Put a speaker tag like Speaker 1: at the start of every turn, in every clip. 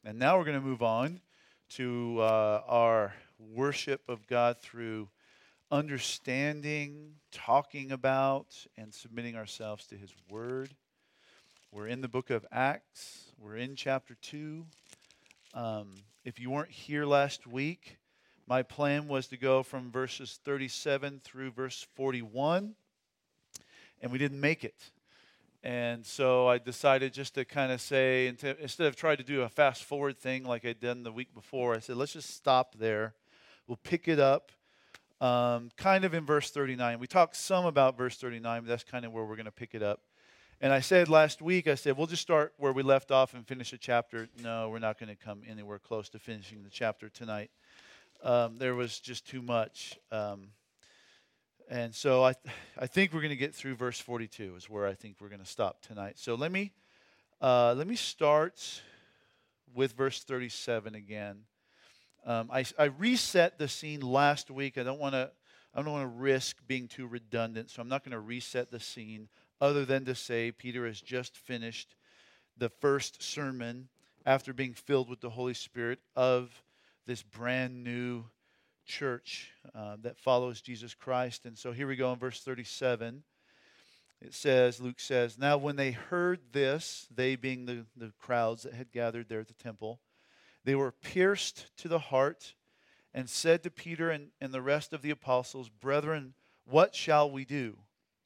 Speaker 1: And now we're going to move on to our worship of God through understanding, talking about, and submitting ourselves to His Word. We're in the book of Acts. We're in chapter 2. If you weren't here last week, my plan was to go from verses 37 through verse 41, and we didn't make it. And so I decided just to kind of say, instead of trying to do a fast forward thing like I'd done the week before, I said, let's just stop there. We'll pick it up kind of in verse 39. We talked some about verse 39, but that's kind of where we're going to pick it up. And I said last week, I said, we'll just start where we left off and finish a chapter. No, we're not going to come anywhere close to finishing the chapter tonight. There was just too much. And so I think we're going to get through verse 42 is where I think we're going to stop tonight. So let me start with verse 37 again. I reset the scene last week. I don't want to risk being too redundant, so I'm not going to reset the scene other than to say Peter has just finished the first sermon after being filled with the Holy Spirit of this brand new church that follows Jesus Christ. And so here we go in verse 37. It says, Luke says, now when they heard this, they being the crowds that had gathered there at the temple, they were pierced to the heart and said to Peter and the rest of the apostles, brethren, what shall we do?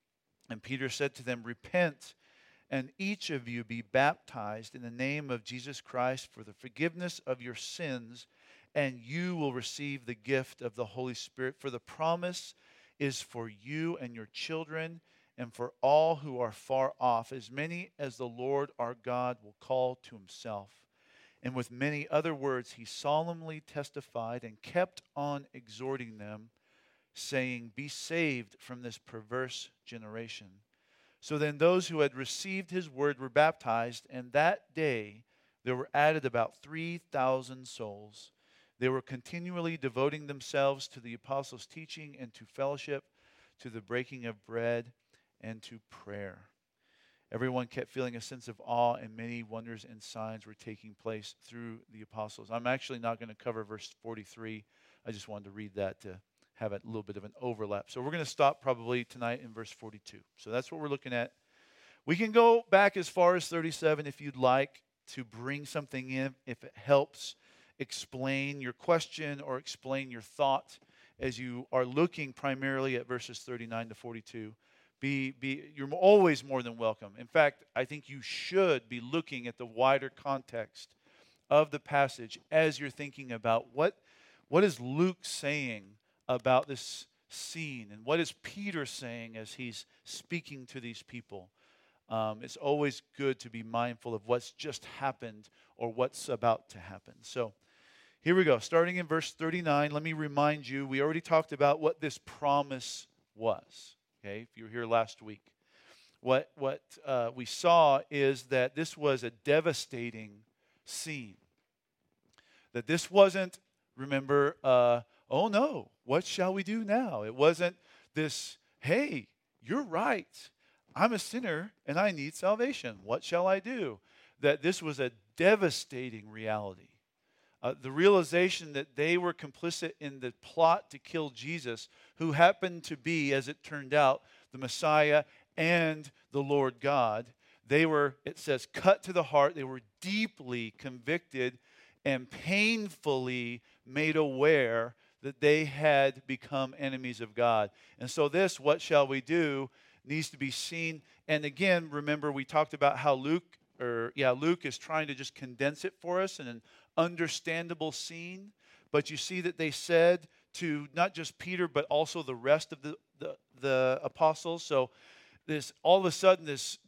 Speaker 1: And Peter said to them, repent, and each of you be baptized in the name of Jesus Christ for the forgiveness of your sins, and you will receive the gift of the Holy Spirit. For the promise is for you and your children and for all who are far off, as many as the Lord our God will call to himself. And with many other words he solemnly testified and kept on exhorting them, saying, be saved from this perverse generation. So then those who had received his word were baptized, and that day there were added about 3,000 souls. They were continually devoting themselves to the apostles' teaching and to fellowship, to the breaking of bread, and to prayer. Everyone kept feeling a sense of awe, and many wonders and signs were taking place through the apostles. I'm actually not going to cover verse 43. I just wanted to read that to have a little bit of an overlap. So we're going to stop probably tonight in verse 42. So that's what we're looking at. We can go back as far as 37 if you'd like to bring something in, if it helps explain your question or explain your thought as you are looking primarily at verses 39 to 42. You're always more than welcome. In fact, I think you should be looking at the wider context of the passage as you're thinking about what is Luke saying about this scene, and what is Peter saying as he's speaking to these people. It's always good to be mindful of what's just happened or what's about to happen. So here we go. Starting in verse 39, let me remind you, we already talked about what this promise was. Okay, if you were here last week. What we saw is that this was a devastating scene. That this wasn't, remember, oh no, what shall we do now? It wasn't this, hey, you're right. I'm a sinner and I need salvation. What shall I do? That this was a devastating reality. The realization that they were complicit in the plot to kill Jesus, who happened to be, as it turned out, the Messiah and the Lord God. They were, it says, cut to the heart. They were deeply convicted and painfully made aware that they had become enemies of God. And so this, what shall we do, needs to be seen. And again, remember, we talked about how Luke is trying to just condense it for us in an understandable scene. But you see that they said to not just Peter, but also the rest of the apostles. So this, all of a sudden, this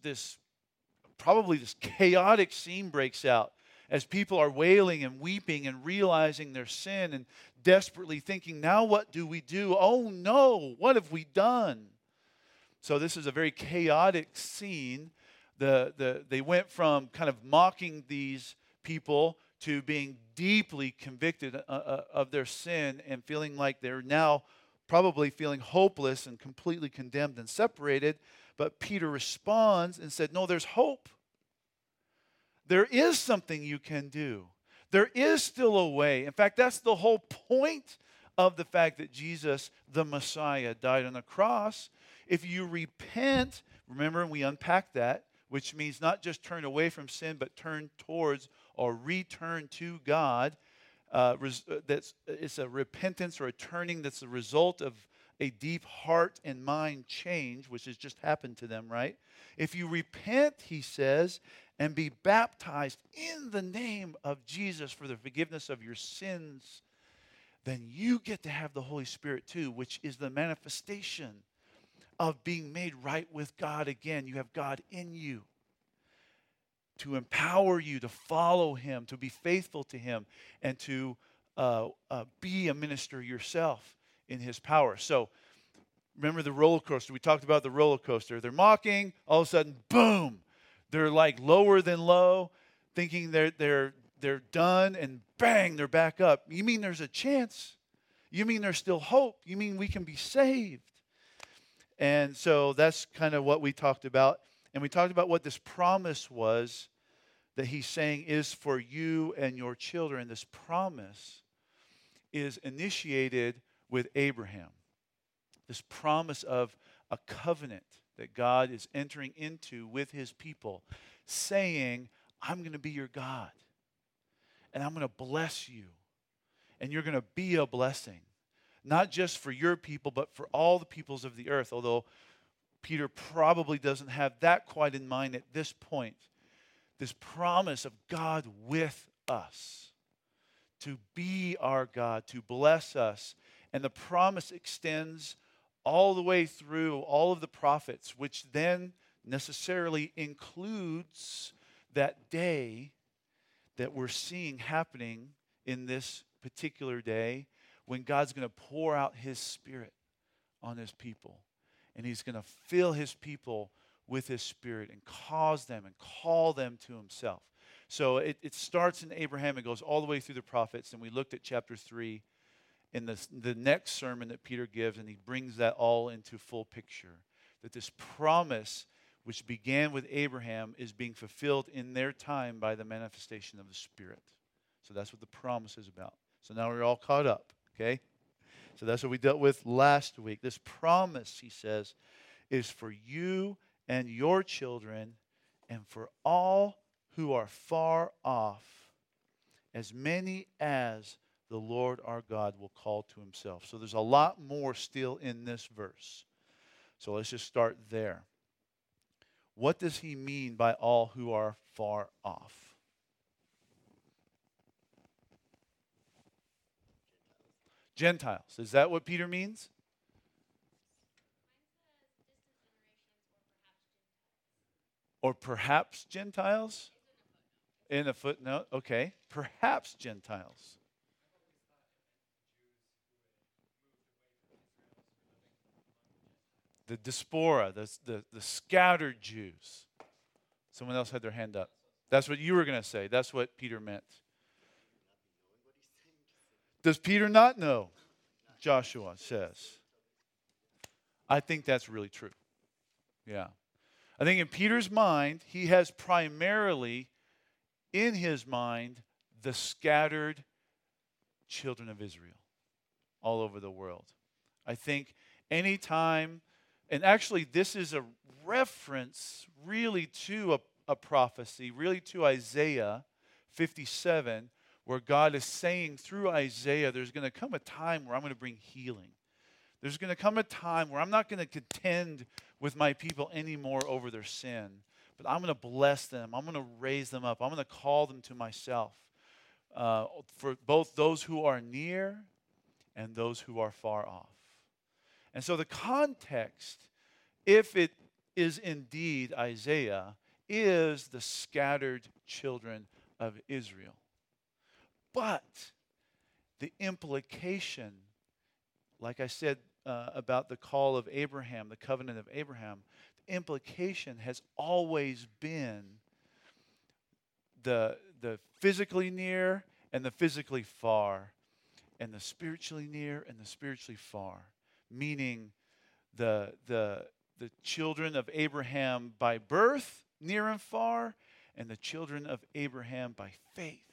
Speaker 1: chaotic scene breaks out as people are wailing and weeping and realizing their sin and desperately thinking, now what do we do? Oh no, what have we done? So this is a very chaotic scene. They went from kind of mocking these people to being deeply convicted of their sin and feeling like they're now probably feeling hopeless and completely condemned and separated. But Peter responds and said, no, there's hope. There is something you can do. There is still a way. In fact, that's the whole point of the fact that Jesus, the Messiah, died on the cross. If you repent, remember we unpacked that, which means not just turn away from sin, but turn towards or return to God. It's a repentance or a turning that's the result of a deep heart and mind change, which has just happened to them, right? If you repent, he says, and be baptized in the name of Jesus for the forgiveness of your sins, then you get to have the Holy Spirit too, which is the manifestation of being made right with God again. You have God in you to empower you to follow him, to be faithful to him, and to be a minister yourself in his power. So remember the roller coaster. We talked about the roller coaster. They're mocking. All of a sudden, boom. They're like lower than low, thinking they're done, and bang, they're back up. You mean there's a chance? You mean there's still hope? You mean we can be saved? And so that's kind of what we talked about. And we talked about what this promise was that he's saying is for you and your children. This promise is initiated with Abraham. This promise of a covenant that God is entering into with his people, saying, I'm going to be your God, and I'm going to bless you, and you're going to be a blessing, not just for your people, but for all the peoples of the earth, although Peter probably doesn't have that quite in mind at this point. This promise of God with us, to be our God, to bless us. And the promise extends all the way through all of the prophets, which then necessarily includes that day that we're seeing happening in this particular day when God's going to pour out his Spirit on his people. And he's going to fill his people with his Spirit and cause them and call them to himself. So it starts in Abraham and goes all the way through the prophets. And we looked at chapter 3 in the next sermon that Peter gives, and he brings that all into full picture. That this promise, which began with Abraham, is being fulfilled in their time by the manifestation of the Spirit. So that's what the promise is about. So now we're all caught up, okay? So that's what we dealt with last week. This promise, he says, is for you and your children and for all who are far off, as many as the Lord our God will call to himself. So there's a lot more still in this verse. So let's just start there. What does he mean by all who are far off? Gentiles. Is that what Peter means? Or perhaps Gentiles? In a footnote. Okay. Perhaps Gentiles. The diaspora, the scattered Jews. Someone else had their hand up. That's what you were going to say. That's what Peter meant. Does Peter not know? Joshua says. I think that's really true. Yeah. I think in Peter's mind, he has primarily in his mind the scattered children of Israel all over the world. I think anytime, and actually this is a reference really to a prophecy, really to Isaiah 57, where God is saying through Isaiah, there's going to come a time where I'm going to bring healing. There's going to come a time where I'm not going to contend with my people anymore over their sin, but I'm going to bless them. I'm going to raise them up. I'm going to call them to myself for both those who are near and those who are far off. And so the context, if it is indeed Isaiah, is the scattered children of Israel. But the implication, like I said about the call of Abraham, the covenant of Abraham, the implication has always been the physically near and the physically far, and the spiritually near and the spiritually far, meaning the children of Abraham by birth, near and far, and the children of Abraham by faith,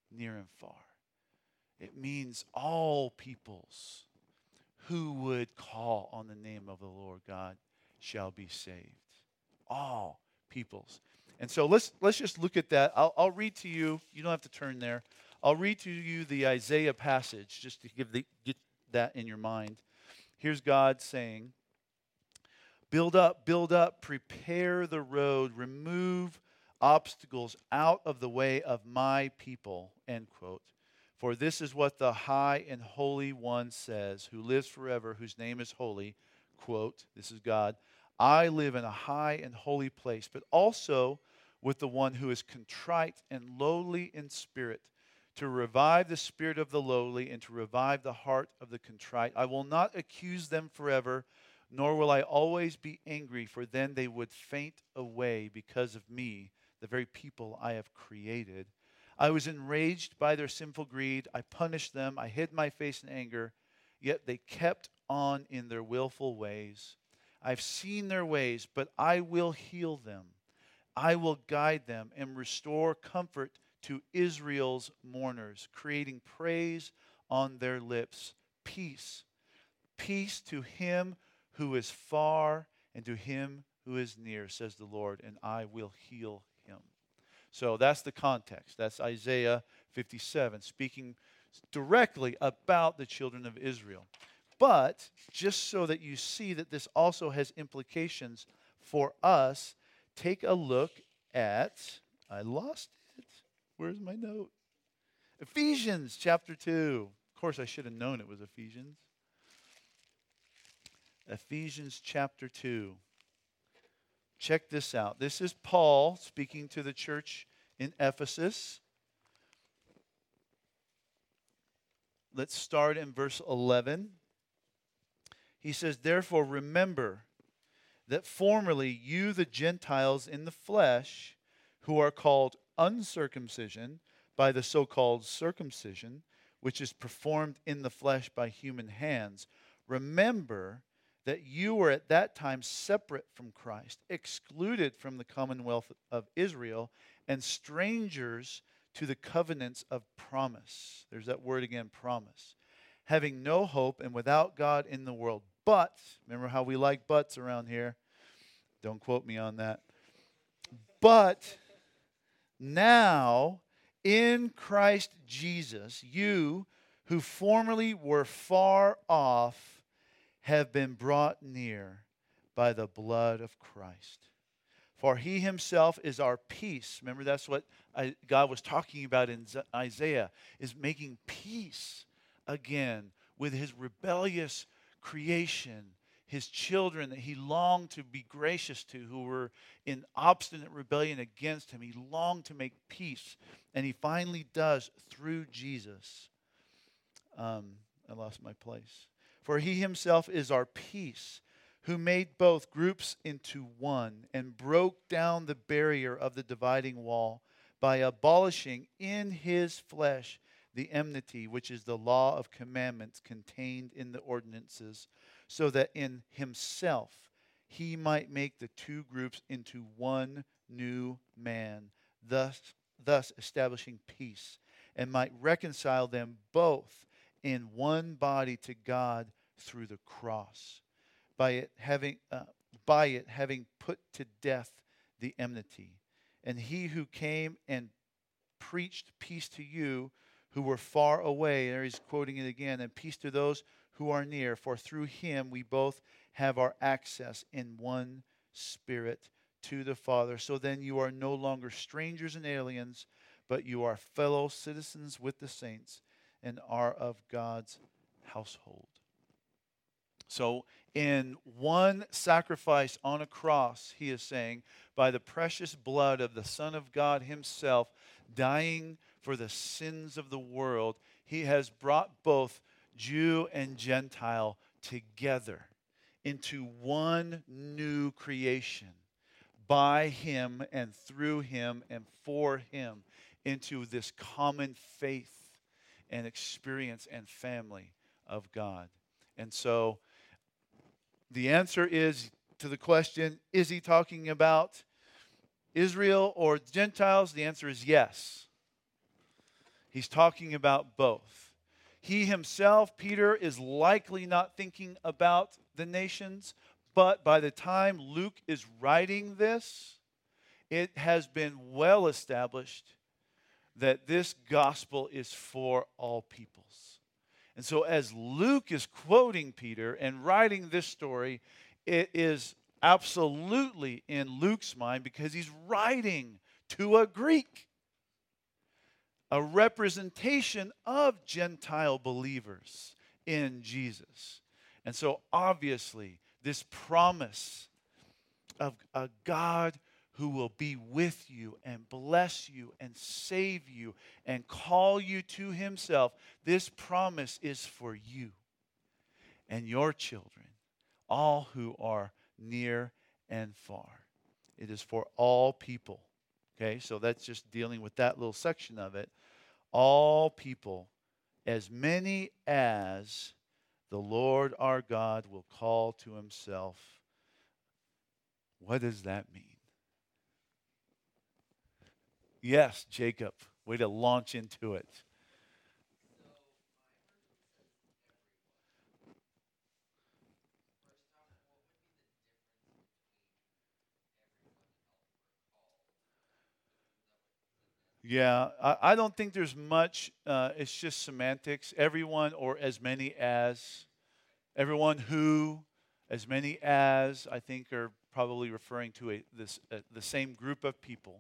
Speaker 1: near and far. It means all peoples who would call on the name of the Lord God shall be saved. All peoples. And so let's just look at that. I'll read to you. You don't have to turn there. I'll read to you the Isaiah passage just to get that in your mind. Here's God saying, build up, prepare the road, remove obstacles out of the way of my people, end quote. For this is what the high and holy one says, who lives forever, whose name is holy, quote, this is God, I live in a high and holy place, but also with the one who is contrite and lowly in spirit, to revive the spirit of the lowly and to revive the heart of the contrite. I will not accuse them forever, nor will I always be angry, for then they would faint away because of me, the very people I have created. I was enraged by their sinful greed. I punished them. I hid my face in anger, yet they kept on in their willful ways. I've seen their ways, but I will heal them. I will guide them and restore comfort to Israel's mourners, creating praise on their lips. Peace. Peace to him who is far and to him who is near, says the Lord, and I will heal him. So that's the context. That's Isaiah 57, speaking directly about the children of Israel. But just so that you see that this also has implications for us, take a look at, I lost it. Where's my note? Ephesians chapter 2. Of course, I should have known it was Ephesians. Ephesians chapter 2. Check this out. This is Paul speaking to the church in Ephesus. Let's start in verse 11. He says, therefore remember that formerly you, the Gentiles in the flesh, who are called uncircumcision by the so-called circumcision, which is performed in the flesh by human hands, remember that you were at that time separate from Christ, excluded from the commonwealth of Israel, and strangers to the covenants of promise. There's that word again, promise. Having no hope and without God in the world. But, remember how we like buts around here? Don't quote me on that. But now, in Christ Jesus, you who formerly were far off have been brought near by the blood of Christ. For he himself is our peace. Remember, that's what God was talking about in Isaiah, is making peace again with his rebellious creation, his children that he longed to be gracious to, who were in obstinate rebellion against him. He longed to make peace, and he finally does through Jesus. I lost my place. For he himself is our peace, who made both groups into one and broke down the barrier of the dividing wall by abolishing in his flesh the enmity, which is the law of commandments contained in the ordinances, so that in himself he might make the two groups into one new man, thus establishing peace, and might reconcile them both in one body to God through the cross, by it having put to death the enmity. And he who came and preached peace to you who were far away, there he's quoting it again, and peace to those who are near, for through him we both have our access in one Spirit to the Father. So then you are no longer strangers and aliens, but you are fellow citizens with the saints and are of God's household. So in one sacrifice on a cross, he is saying, by the precious blood of the Son of God himself, dying for the sins of the world, he has brought both Jew and Gentile together into one new creation, by him and through him and for him, into this common faith and experience and family of God. And so the answer is to the question, is he talking about Israel or Gentiles? The answer is yes. He's talking about both. He himself, Peter, is likely not thinking about the nations, but by the time Luke is writing this, it has been well established that this gospel is for all peoples. And so, as Luke is quoting Peter and writing this story, it is absolutely in Luke's mind because he's writing to a Greek, a representation of Gentile believers in Jesus. And so, obviously, this promise of a God who will be with you and bless you and save you and call you to himself, this promise is for you and your children, all who are near and far. It is for all people. Okay, so that's just dealing with that little section of it. All people, as many as the Lord our God will call to himself. What does that mean? Yes, Jacob. Way to launch into it. Yeah, I don't think there's much. It's just semantics. Everyone or as many as. Everyone who, as many as, I think are probably referring to the same group of people.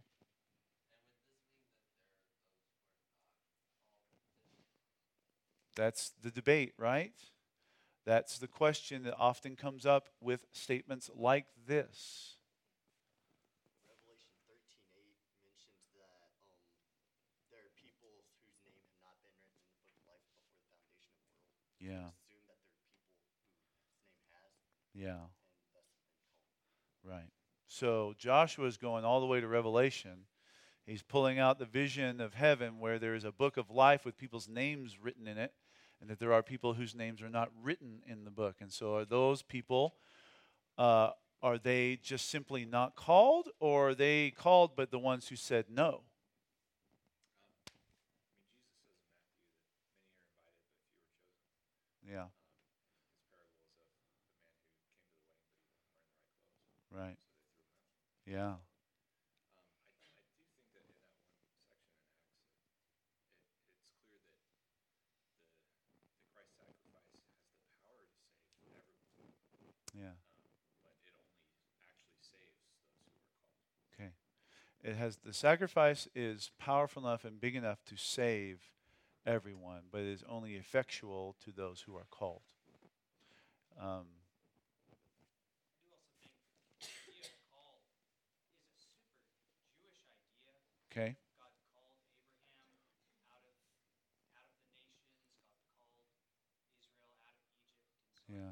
Speaker 1: That's the debate, right? That's the question that often comes up with statements like this.
Speaker 2: Revelation 13:8 mentions that there are people whose name have not been written in the book of life before the foundation of the world. So
Speaker 1: Yeah,
Speaker 2: we assume that there are people whose name has
Speaker 1: yeah,
Speaker 2: and thus have been called.
Speaker 1: right. So Joshua is going all the way to Revelation. He's pulling out the vision of heaven where there is a book of life with people's names written in it, and that there are people whose names are not written in the book. And so, are those people, uh, are they just simply not called, or are they called but the ones who said no? Yeah, right. Yeah, yeah. Okay. It has the sacrifice is powerful enough and big enough to save everyone, but it is only effectual to those who are called. Um, okay. Yeah.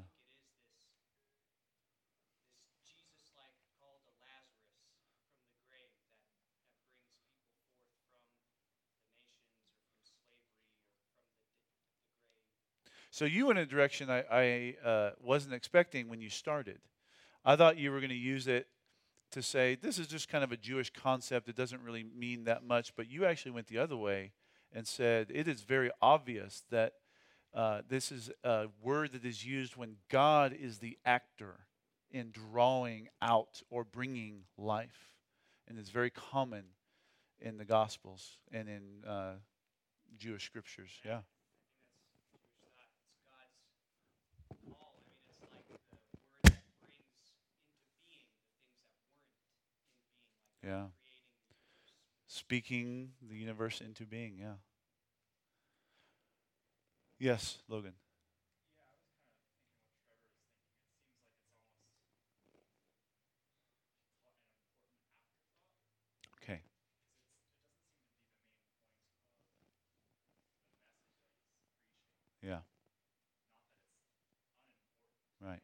Speaker 1: So you went in a direction I wasn't expecting when you started. I thought you were going to use it to say this is just kind of a Jewish concept. It doesn't really mean that much. But you actually went the other way and said it is very obvious that this is a word that is used when God is the actor in drawing out or bringing life. And it's very common in the Gospels and in Jewish scriptures. Yeah. Yeah. Speaking the universe into being. Yeah. Yes, Logan. Okay. Yeah. Right.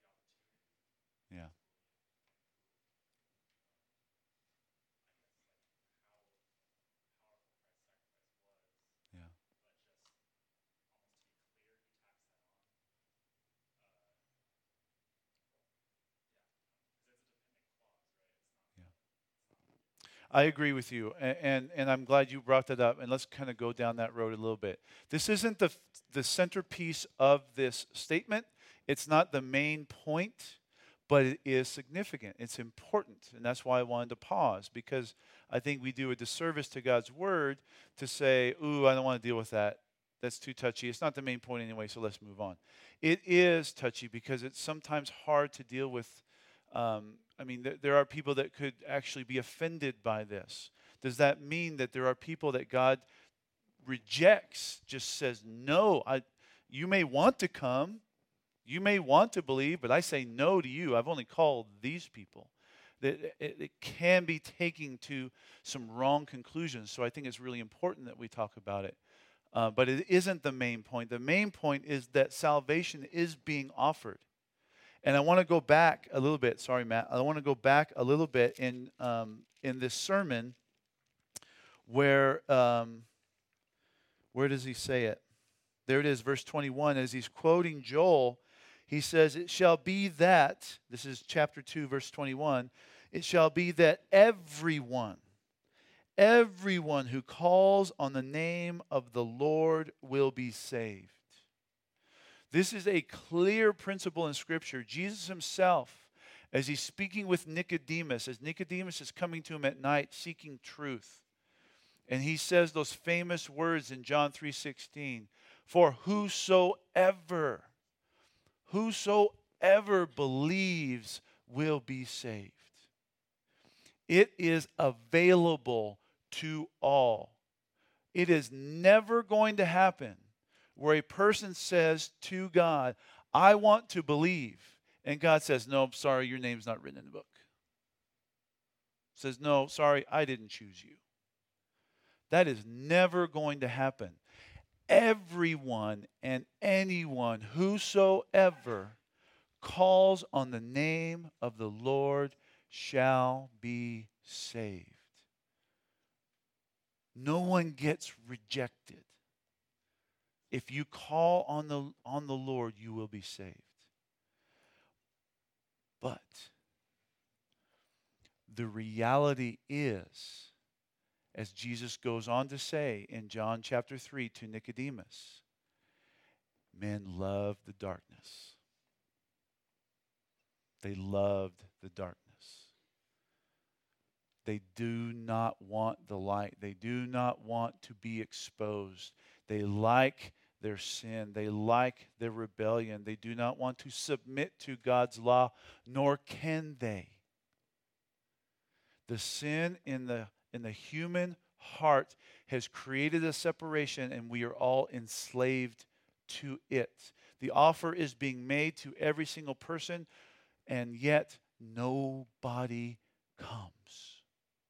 Speaker 1: Yeah. I agree with you, and I'm glad you brought that up. And let's kind of go down that road a little bit. This isn't the centerpiece of this statement. It's not the main point, but it is significant. It's important, and that's why I wanted to pause, because I think we do a disservice to God's word to say, "Ooh, I don't want to deal with that. That's too touchy." It's not the main point anyway, so let's move on. It is touchy because it's sometimes hard to deal with. There are people that could actually be offended by this. Does that mean that there are people that God rejects, just says, no, you may want to come, you may want to believe, but I say no to you. I've only called these people. That it can be taking to some wrong conclusions. So I think it's really important that we talk about it. But it isn't the main point. The main point is that salvation is being offered. And I want to go back a little bit. Sorry, Matt. I want to go back a little bit in this sermon where does he say it? There it is, verse 21. As he's quoting Joel, he says, "It shall be that," this is chapter 2, verse 21, "it shall be that everyone who calls on the name of the Lord will be saved." This is a clear principle in Scripture. Jesus himself, as he's speaking with Nicodemus, as Nicodemus is coming to him at night seeking truth, and he says those famous words in John 3:16, "For whosoever believes will be saved." It is available to all. It is never going to happen where a person says to God, "I want to believe," and God says, "No, I'm sorry, your name's not written in the book." Says, "No, sorry, I didn't choose you." That is never going to happen. Everyone and anyone, whosoever calls on the name of the Lord shall be saved. No one gets rejected. If you call on the Lord, you will be saved. But the reality is, as Jesus goes on to say in John chapter 3 to Nicodemus, men love the darkness. They loved the darkness. They do not want the light. They do not want to be exposed. They like their sin. They like their rebellion. They do not want to submit to God's law, nor can they. The sin in the human heart has created a separation, and we are all enslaved to it. The offer is being made to every single person, and yet nobody comes.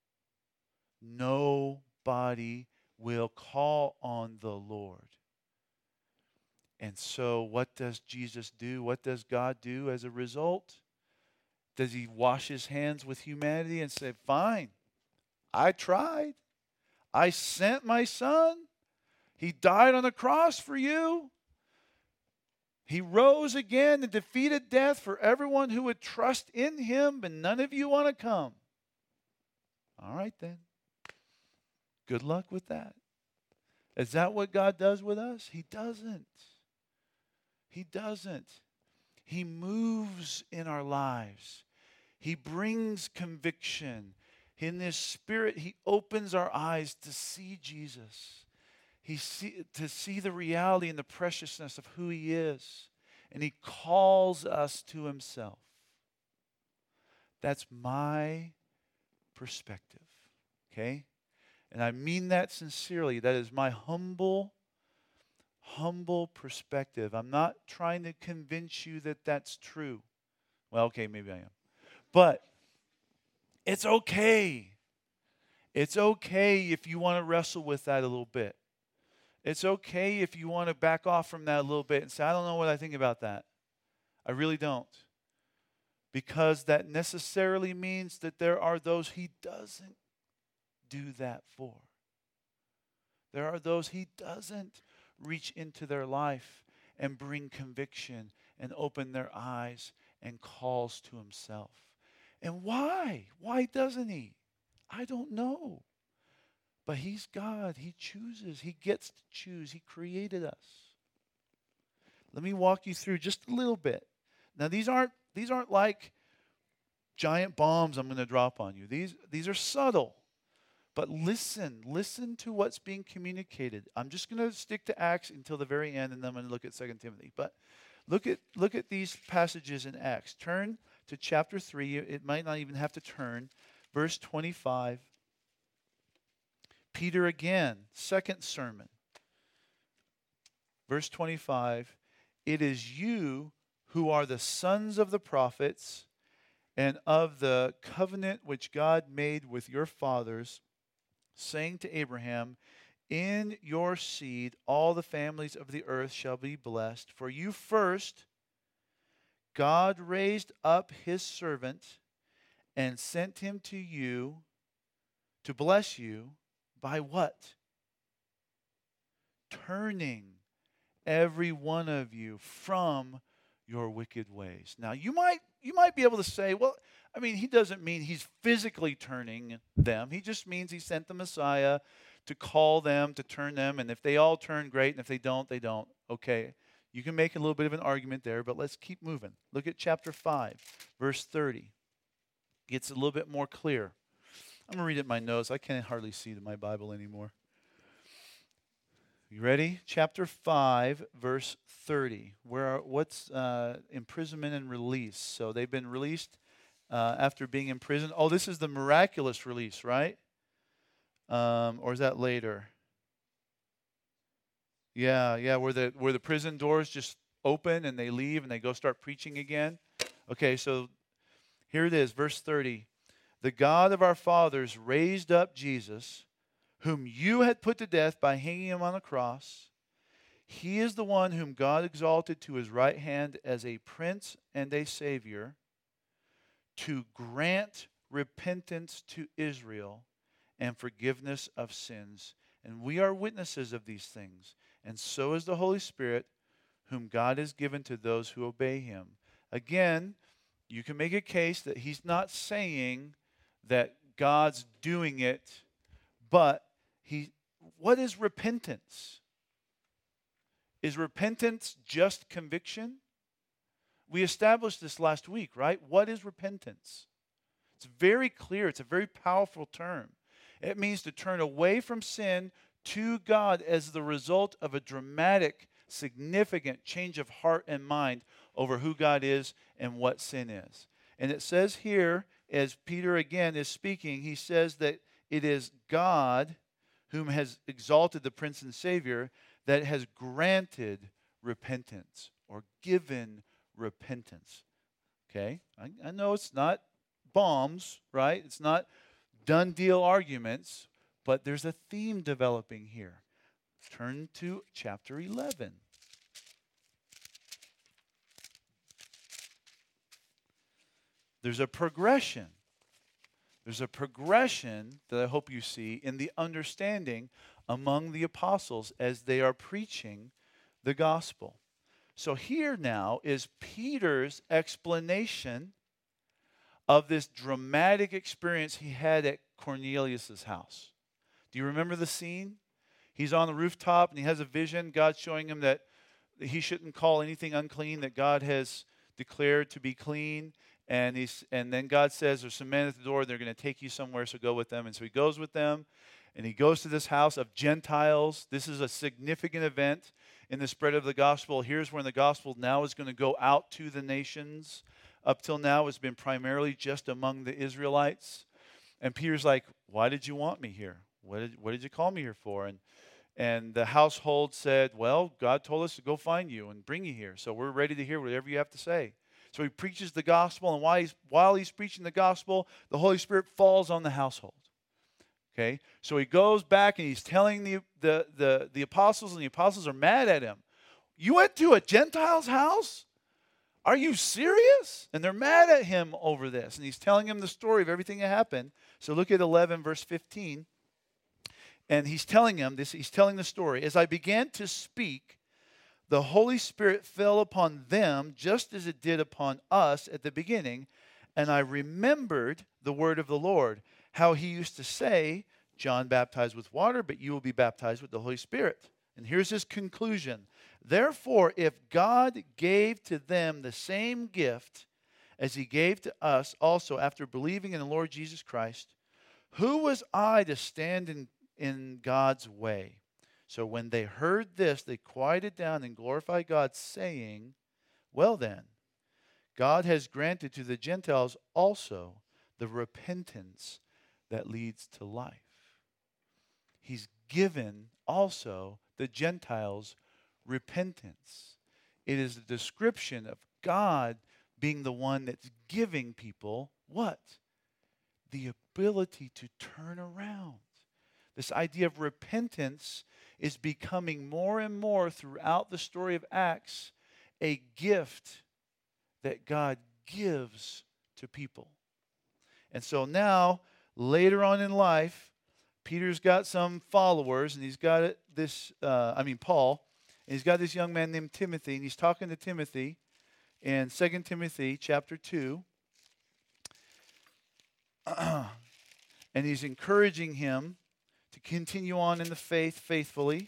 Speaker 1: Nobody will call on the Lord. And so what does Jesus do? What does God do as a result? Does he wash his hands with humanity and say, "Fine, I tried. I sent my son. He died on the cross for you. He rose again and defeated death for everyone who would trust in him, but none of you want to come." All right then. Good luck with that. Is that what God does with us? He doesn't. He doesn't. He moves in our lives. He brings conviction. In His Spirit, He opens our eyes to see Jesus. To see the reality and the preciousness of who He is. And He calls us to Himself. That's my perspective. Okay? And I mean that sincerely. That is my humble perspective. I'm not trying to convince you that that's true. Well, okay, maybe I am. But it's okay. It's okay if you want to wrestle with that a little bit. It's okay if you want to back off from that a little bit and say, "I don't know what I think about that. I really don't." Because that necessarily means that there are those He doesn't do that for. There are those He doesn't reach into their life and bring conviction and open their eyes and calls to Himself. And why? Why doesn't He? I don't know. But he's God. He chooses. He gets to choose. He created us. Let me walk you through just a little bit. Now, these aren't like giant bombs I'm going to drop on you. These are subtle. But listen to what's being communicated. I'm just going to stick to Acts until the very end, and then I'm going to look at 2 Timothy. But look at these passages in Acts. Turn to chapter 3. It might not even have to turn. Verse 25. Peter again, second sermon. Verse 25. It is you who are the sons of the prophets and of the covenant which God made with your fathers, saying to Abraham, in your seed all the families of the earth shall be blessed. For you first, God raised up his servant and sent him to you to bless you by what? Turning every one of you from your wicked ways. Now, you might be able to say, well, I mean, he doesn't mean he's physically turning them. He just means he sent the Messiah to call them, to turn them, and if they all turn, great, and if they don't, they don't. Okay, you can make a little bit of an argument there, but let's keep moving. Look at chapter 5, verse 30. Gets a little bit more clear. I'm going to read it in my notes. I can't hardly see my Bible anymore. You ready? Chapter 5, verse 30. What's imprisonment and release? So they've been released after being imprisoned. Oh, this is the miraculous release, right? Or is that later? Yeah, where the prison doors just open and they leave and they go start preaching again. Okay, so here it is, verse 30. The God of our fathers raised up Jesus, whom you had put to death by hanging him on a cross. He is the one whom God exalted to his right hand as a prince and a savior, to grant repentance to Israel and forgiveness of sins. And we are witnesses of these things. And so is the Holy Spirit, whom God has given to those who obey him. Again, you can make a case that he's not saying that God's doing it, but what is repentance? Is repentance just conviction? We established this last week, right? What is repentance? It's very clear. It's a very powerful term. It means to turn away from sin to God as the result of a dramatic, significant change of heart and mind over who God is and what sin is. And it says here, as Peter again is speaking, he says that it is God whom has exalted the Prince and Savior that has granted repentance or given repentance. Okay? I know it's not bombs, right? It's not done deal arguments, but there's a theme developing here. Turn to chapter 11. There's a progression. There's a progression that I hope you see in the understanding among the apostles as they are preaching the gospel. So here now is Peter's explanation of this dramatic experience he had at Cornelius' house. Do you remember the scene? He's on the rooftop and he has a vision. God's showing him that he shouldn't call anything unclean that God has declared to be clean. And then God says, there's some men at the door, they're going to take you somewhere, so go with them. And so he goes with them, and he goes to this house of Gentiles. This is a significant event in the spread of the gospel. Here's when the gospel now is going to go out to the nations. Up till now, it's been primarily just among the Israelites. And Peter's like, why did you want me here? What did you call me here for? And the household said, well, God told us to go find you and bring you here. So we're ready to hear whatever you have to say. So he preaches the gospel, and while he's preaching the gospel, the Holy Spirit falls on the household. Okay? So he goes back and he's telling the apostles, and the apostles are mad at him. You went to a Gentile's house? Are you serious? And they're mad at him over this. And he's telling them the story of everything that happened. So look at 11, verse 15. And he's telling them this, he's telling the story. As I began to speak, the Holy Spirit fell upon them just as it did upon us at the beginning, and I remembered the word of the Lord, how he used to say, John baptized with water, but you will be baptized with the Holy Spirit. And here's his conclusion. Therefore, if God gave to them the same gift as he gave to us also after believing in the Lord Jesus Christ, who was I to stand in God's way? So when they heard this, they quieted down and glorified God, saying, well then, God has granted to the Gentiles also the repentance that leads to life. He's given also the Gentiles repentance. It is a description of God being the one that's giving people what? The ability to turn around. This idea of repentance is becoming more and more throughout the story of Acts a gift that God gives to people. And so now, later on in life, Peter's got some followers, and he's got Paul, and he's got this young man named Timothy, and he's talking to Timothy in 2 Timothy chapter 2. And he's encouraging him to continue on in the faith faithfully.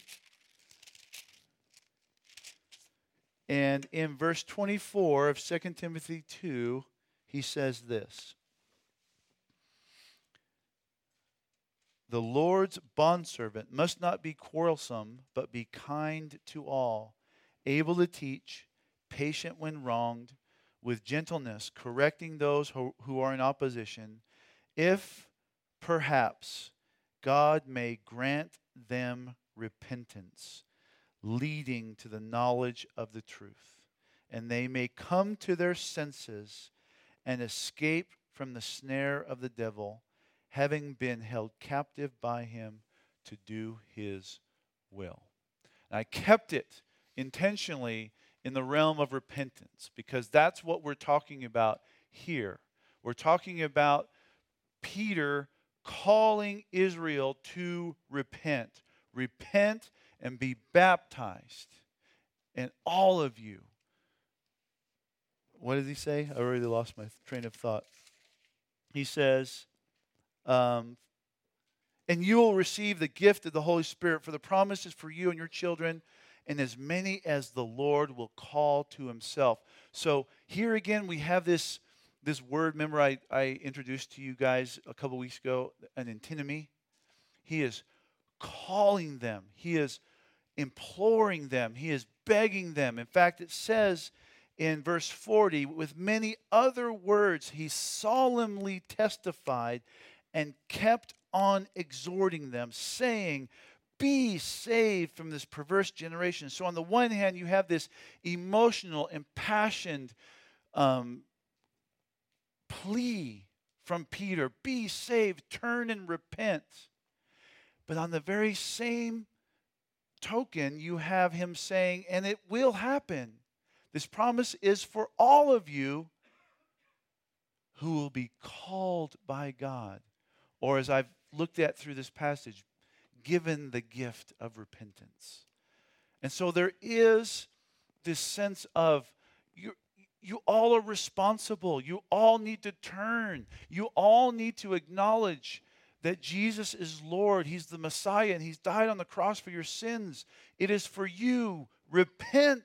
Speaker 1: And in verse 24 of 2 Timothy 2, he says this. The Lord's bondservant must not be quarrelsome, but be kind to all, able to teach, patient when wronged, with gentleness, correcting those who are in opposition, if perhaps God may grant them repentance, leading to the knowledge of the truth, and they may come to their senses and escape from the snare of the devil, having been held captive by him to do his will. And I kept it intentionally in the realm of repentance because that's what we're talking about here. We're talking about Peter calling Israel to repent. Repent and be baptized. And all of you. What does he say? I already lost my train of thought. He says, and you will receive the gift of the Holy Spirit, for the promise is for you and your children, and as many as the Lord will call to himself. So here again we have this word. Remember I introduced to you guys a couple weeks ago, an antinomy. He is calling them. He is imploring them. He is begging them. In fact, it says in verse 40, with many other words, he solemnly testified and kept on exhorting them, saying, be saved from this perverse generation. So on the one hand, you have this emotional, impassioned plea from Peter, be saved, turn and repent. But on the very same token, you have him saying, and it will happen. This promise is for all of you who will be called by God. Or as I've looked at through this passage, given the gift of repentance. And so there is this sense of you all are responsible. You all need to turn. You all need to acknowledge that Jesus is Lord. He's the Messiah, and he's died on the cross for your sins. It is for you. Repent.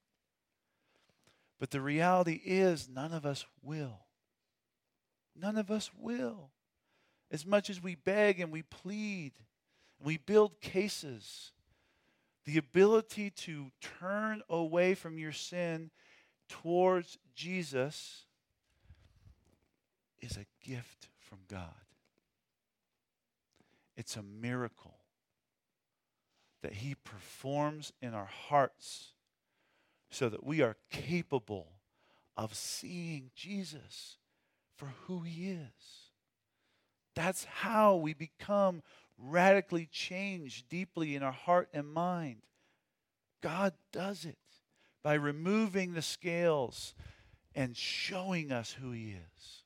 Speaker 1: But the reality is none of us will. None of us will. As much as we beg and we plead, and we build cases, the ability to turn away from your sin towards Jesus is a gift from God. It's a miracle that he performs in our hearts so that we are capable of seeing Jesus for who he is. That's how we become radically changed deeply in our heart and mind. God does it by removing the scales and showing us who he is.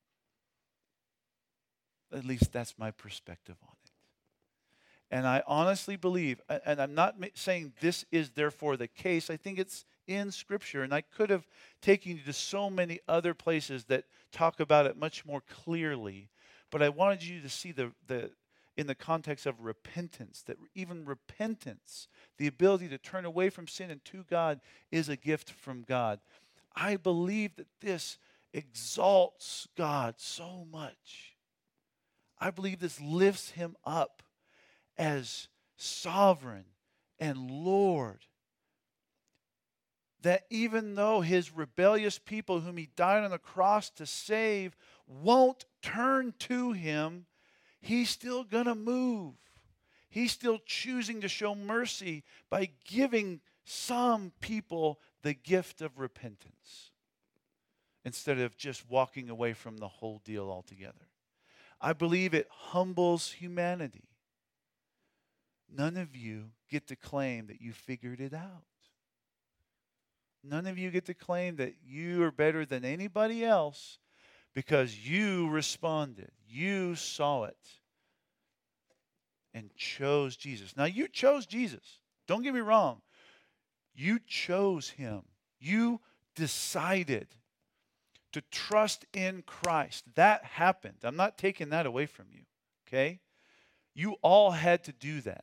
Speaker 1: At least that's my perspective on it. And I honestly believe, and I'm not saying this is therefore the case, I think it's in Scripture, and I could have taken you to so many other places that talk about it much more clearly. But I wanted you to see the in the context of repentance, that even repentance, the ability to turn away from sin and to God, is a gift from God. I believe that this exalts God so much. I believe this lifts him up as sovereign and Lord. That even though his rebellious people whom he died on the cross to save won't turn to him, he's still going to move. He's still choosing to show mercy by giving some people the gift of repentance instead of just walking away from the whole deal altogether. I believe it humbles humanity. None of you get to claim that you figured it out. None of you get to claim that you are better than anybody else because you responded. You saw it and chose Jesus. Now, you chose Jesus. Don't get me wrong. You chose him. You decided to trust in Christ. That happened. I'm not taking that away from you, okay? You all had to do that.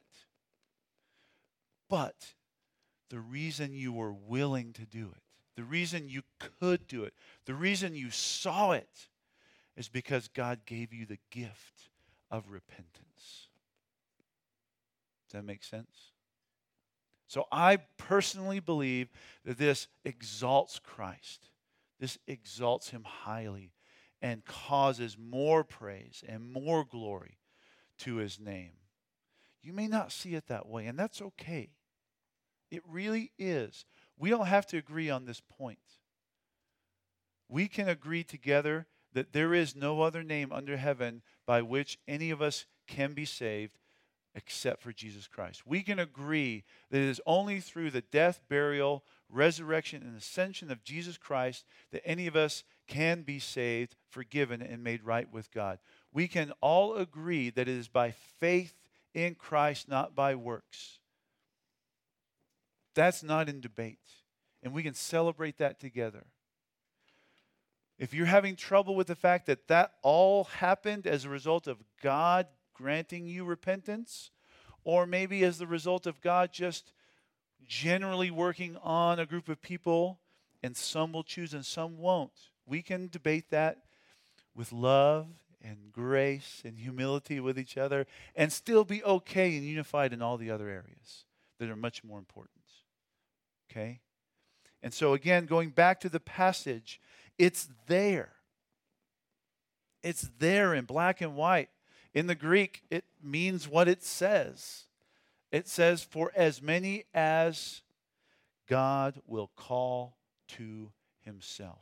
Speaker 1: But the reason you were willing to do it, the reason you could do it, the reason you saw it is because God gave you the gift of repentance. Does that make sense? So I personally believe that this exalts Christ. This exalts him highly and causes more praise and more glory to his name. You may not see it that way, and that's okay. It really is. We don't have to agree on this point. We can agree together that there is no other name under heaven by which any of us can be saved except for Jesus Christ. We can agree that it is only through the death, burial, resurrection, and ascension of Jesus Christ that any of us can be saved, forgiven, and made right with God. We can all agree that it is by faith in Christ, not by works. That's not in debate. And we can celebrate that together. If you're having trouble with the fact that that all happened as a result of God granting you repentance, or maybe as the result of God just generally working on a group of people, and some will choose and some won't, we can debate that with love and grace and humility with each other and still be okay and unified in all the other areas that are much more important. Okay? And so again, going back to the passage, it's there. It's there in black and white. In the Greek, it means what it says. It says, for as many as God will call to himself.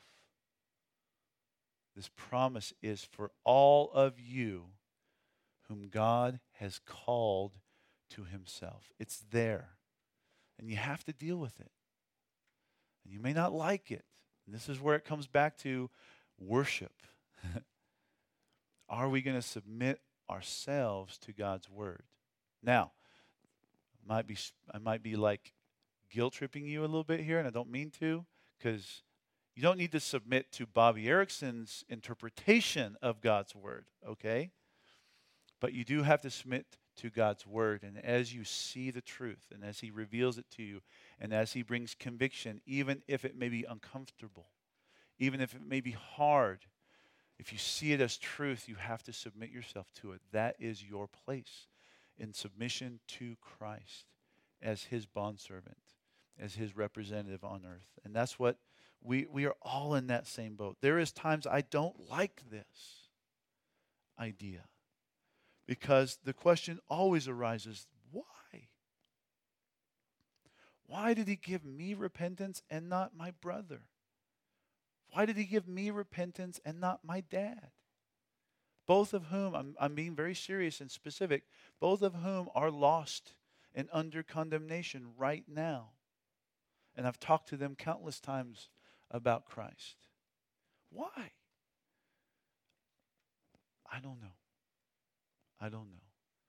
Speaker 1: This promise is for all of you whom God has called to himself. It's there. And you have to deal with it. And you may not like it. And this is where it comes back to worship. Are we going to submit ourselves to God's word? Now, I might be like guilt tripping you a little bit here, and I don't mean to, because you don't need to submit to Bobby Erickson's interpretation of God's word, okay? But you do have to submit to God's word. And as you see the truth, and as he reveals it to you, and as he brings conviction, even if it may be uncomfortable, even if it may be hard, if you see it as truth, you have to submit yourself to it. That is your place in submission to Christ as his bondservant, as his representative on earth. And that's what we are all in that same boat. There is times I don't like this idea because the question always arises, why? Why did he give me repentance and not my brother? Why did he give me repentance and not my dad? Both of whom, I'm being very serious and specific, both of whom are lost and under condemnation right now. And I've talked to them countless times about Christ. Why? I don't know. I don't know.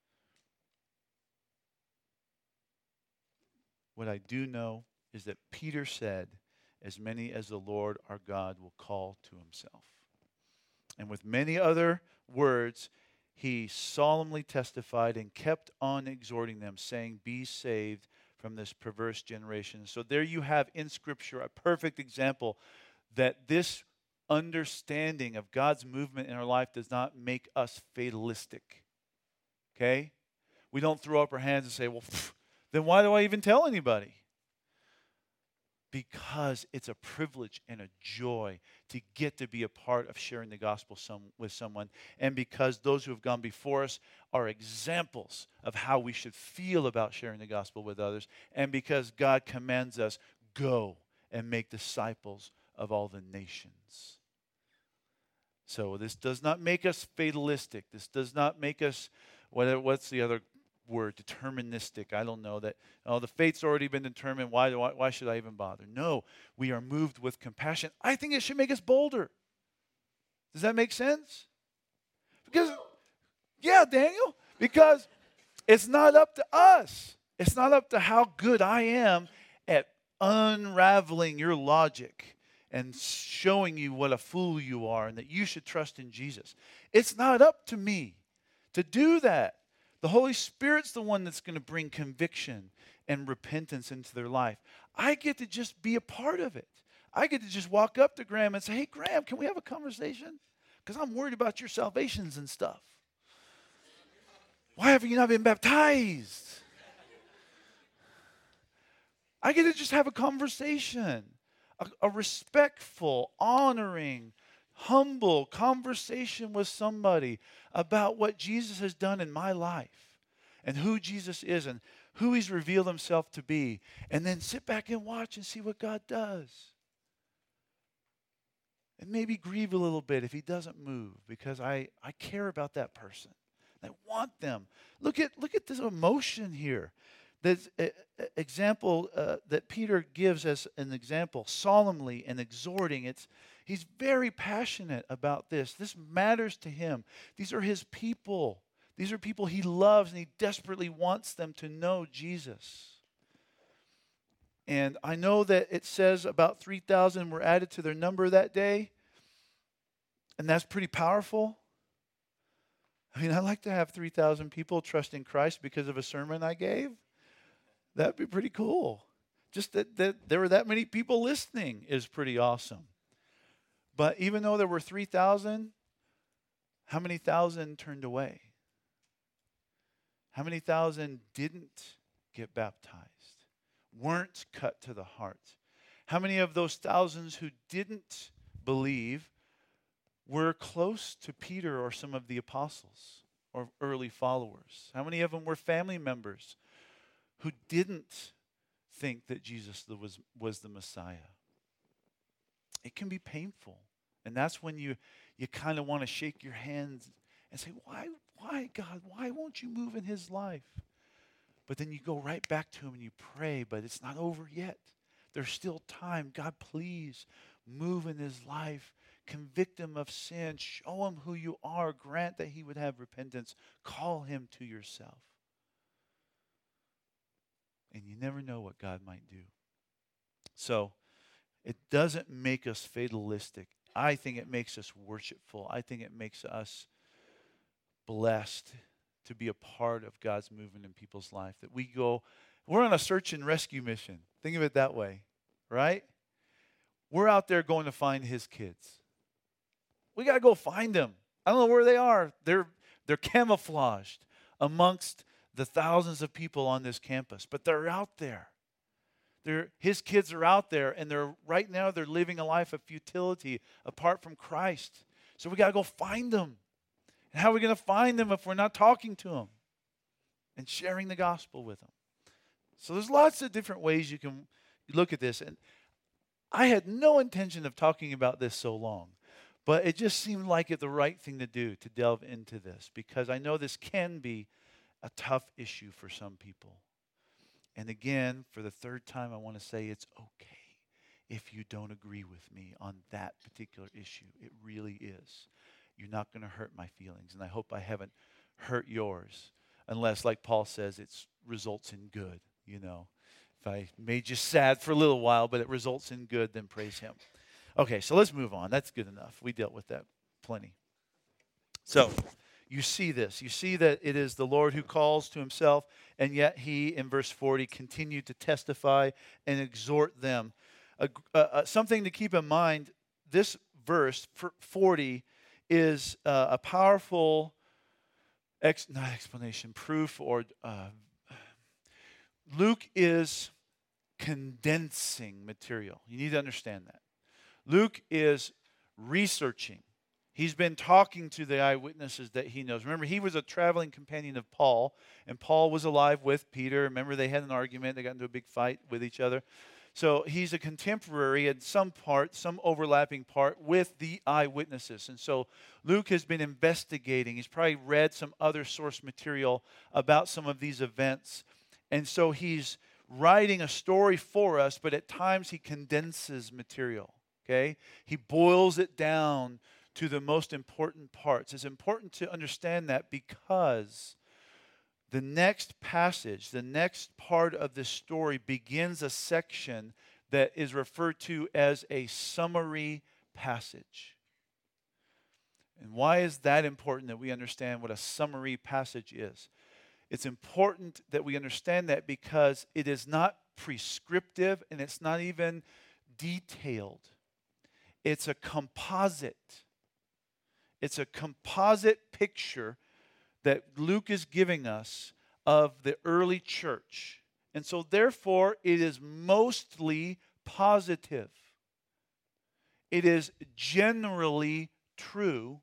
Speaker 1: What I do know is that Peter said, as many as the Lord our God will call to himself. And with many other words, he solemnly testified and kept on exhorting them, saying, "Be saved from this perverse generation." So there you have in Scripture a perfect example that this understanding of God's movement in our life does not make us fatalistic. Okay? We don't throw up our hands and say, well, then why do I even tell anybody? Because it's a privilege and a joy to get to be a part of sharing the gospel with someone. And because those who have gone before us are examples of how we should feel about sharing the gospel with others. And because God commands us, go and make disciples of all the nations. So this does not make us fatalistic. This does not make us, what's the other word, deterministic. I don't know that, the fate's already been determined. Why should I even bother? No, we are moved with compassion. I think it should make us bolder. Does that make sense? Because, yeah, Daniel, because it's not up to us. It's not up to how good I am at unraveling your logic and showing you what a fool you are and that you should trust in Jesus. It's not up to me to do that. The Holy Spirit's the one that's going to bring conviction and repentance into their life. I get to just be a part of it. I get to just walk up to Graham and say, "Hey, Graham, can we have a conversation? Because I'm worried about your salvations and stuff. Why have you not been baptized?" I get to just have a conversation, a respectful, honoring, humble conversation with somebody about what Jesus has done in my life and who Jesus is and who he's revealed himself to be, and then sit back and watch and see what God does. And maybe grieve a little bit if he doesn't move, because I care about that person. I want them. Look at this emotion here. This example that Peter gives as an example, solemnly and exhorting. He's very passionate about this. This matters to him. These are his people. These are people he loves, and he desperately wants them to know Jesus. And I know that it says about 3,000 were added to their number that day, and that's pretty powerful. I mean, I'd like to have 3,000 people trust in Christ because of a sermon I gave. That'd be pretty cool. Just that there were that many people listening is pretty awesome. But even though there were 3,000, how many thousand turned away? How many thousand didn't get baptized? Weren't cut to the heart? How many of those thousands who didn't believe were close to Peter or some of the apostles or early followers? How many of them were family members who didn't think that Jesus was the Messiah? It can be painful. And that's when you kind of want to shake your hands and say, why, God? Why won't you move in his life? But then you go right back to him and you pray, but it's not over yet. There's still time. God, please move in his life. Convict him of sin. Show him who you are. Grant that he would have repentance. Call him to yourself. And you never know what God might do. So it doesn't make us fatalistic. I think it makes us worshipful. I think it makes us blessed to be a part of God's movement in people's life. That we're on a search and rescue mission. Think of it that way, right? We're out there going to find his kids. We got to go find them. I don't know where they are. They're camouflaged amongst the thousands of people on this campus, but they're out there. His kids are out there, and right now they're living a life of futility apart from Christ. So we got to go find them. And how are we going to find them if we're not talking to them and sharing the gospel with them? So there's lots of different ways you can look at this. And I had no intention of talking about this so long, but it just seemed like the right thing to do, to delve into this, because I know this can be a tough issue for some people. And again, for the third time, I want to say it's okay if you don't agree with me on that particular issue. It really is. You're not going to hurt my feelings, and I hope I haven't hurt yours, unless, like Paul says, it results in good. If I made you sad for a little while, but it results in good, then praise him. Okay, so let's move on. That's good enough. We dealt with that plenty. So you see this. You see that it is the Lord who calls to himself, and yet he, in verse 40, continued to testify and exhort them. Something to keep in mind, this verse, 40, is a powerful not explanation, proof, or Luke is condensing material. You need to understand that. Luke is researching. He's been talking to the eyewitnesses that he knows. Remember, he was a traveling companion of Paul, and Paul was alive with Peter. Remember, they had an argument. They got into a big fight with each other. So he's a contemporary in some part, some overlapping part with the eyewitnesses. And so Luke has been investigating. He's probably read some other source material about some of these events. And so he's writing a story for us, but at times he condenses material. Okay? He boils it down to the most important parts. It's important to understand that because the next passage, the next part of this story begins a section that is referred to as a summary passage. And why is that important that we understand what a summary passage is? It's important that we understand that because it is not prescriptive and it's not even detailed. It's a composite. It's a composite picture that Luke is giving us of the early church. And so therefore, it is mostly positive. It is generally true.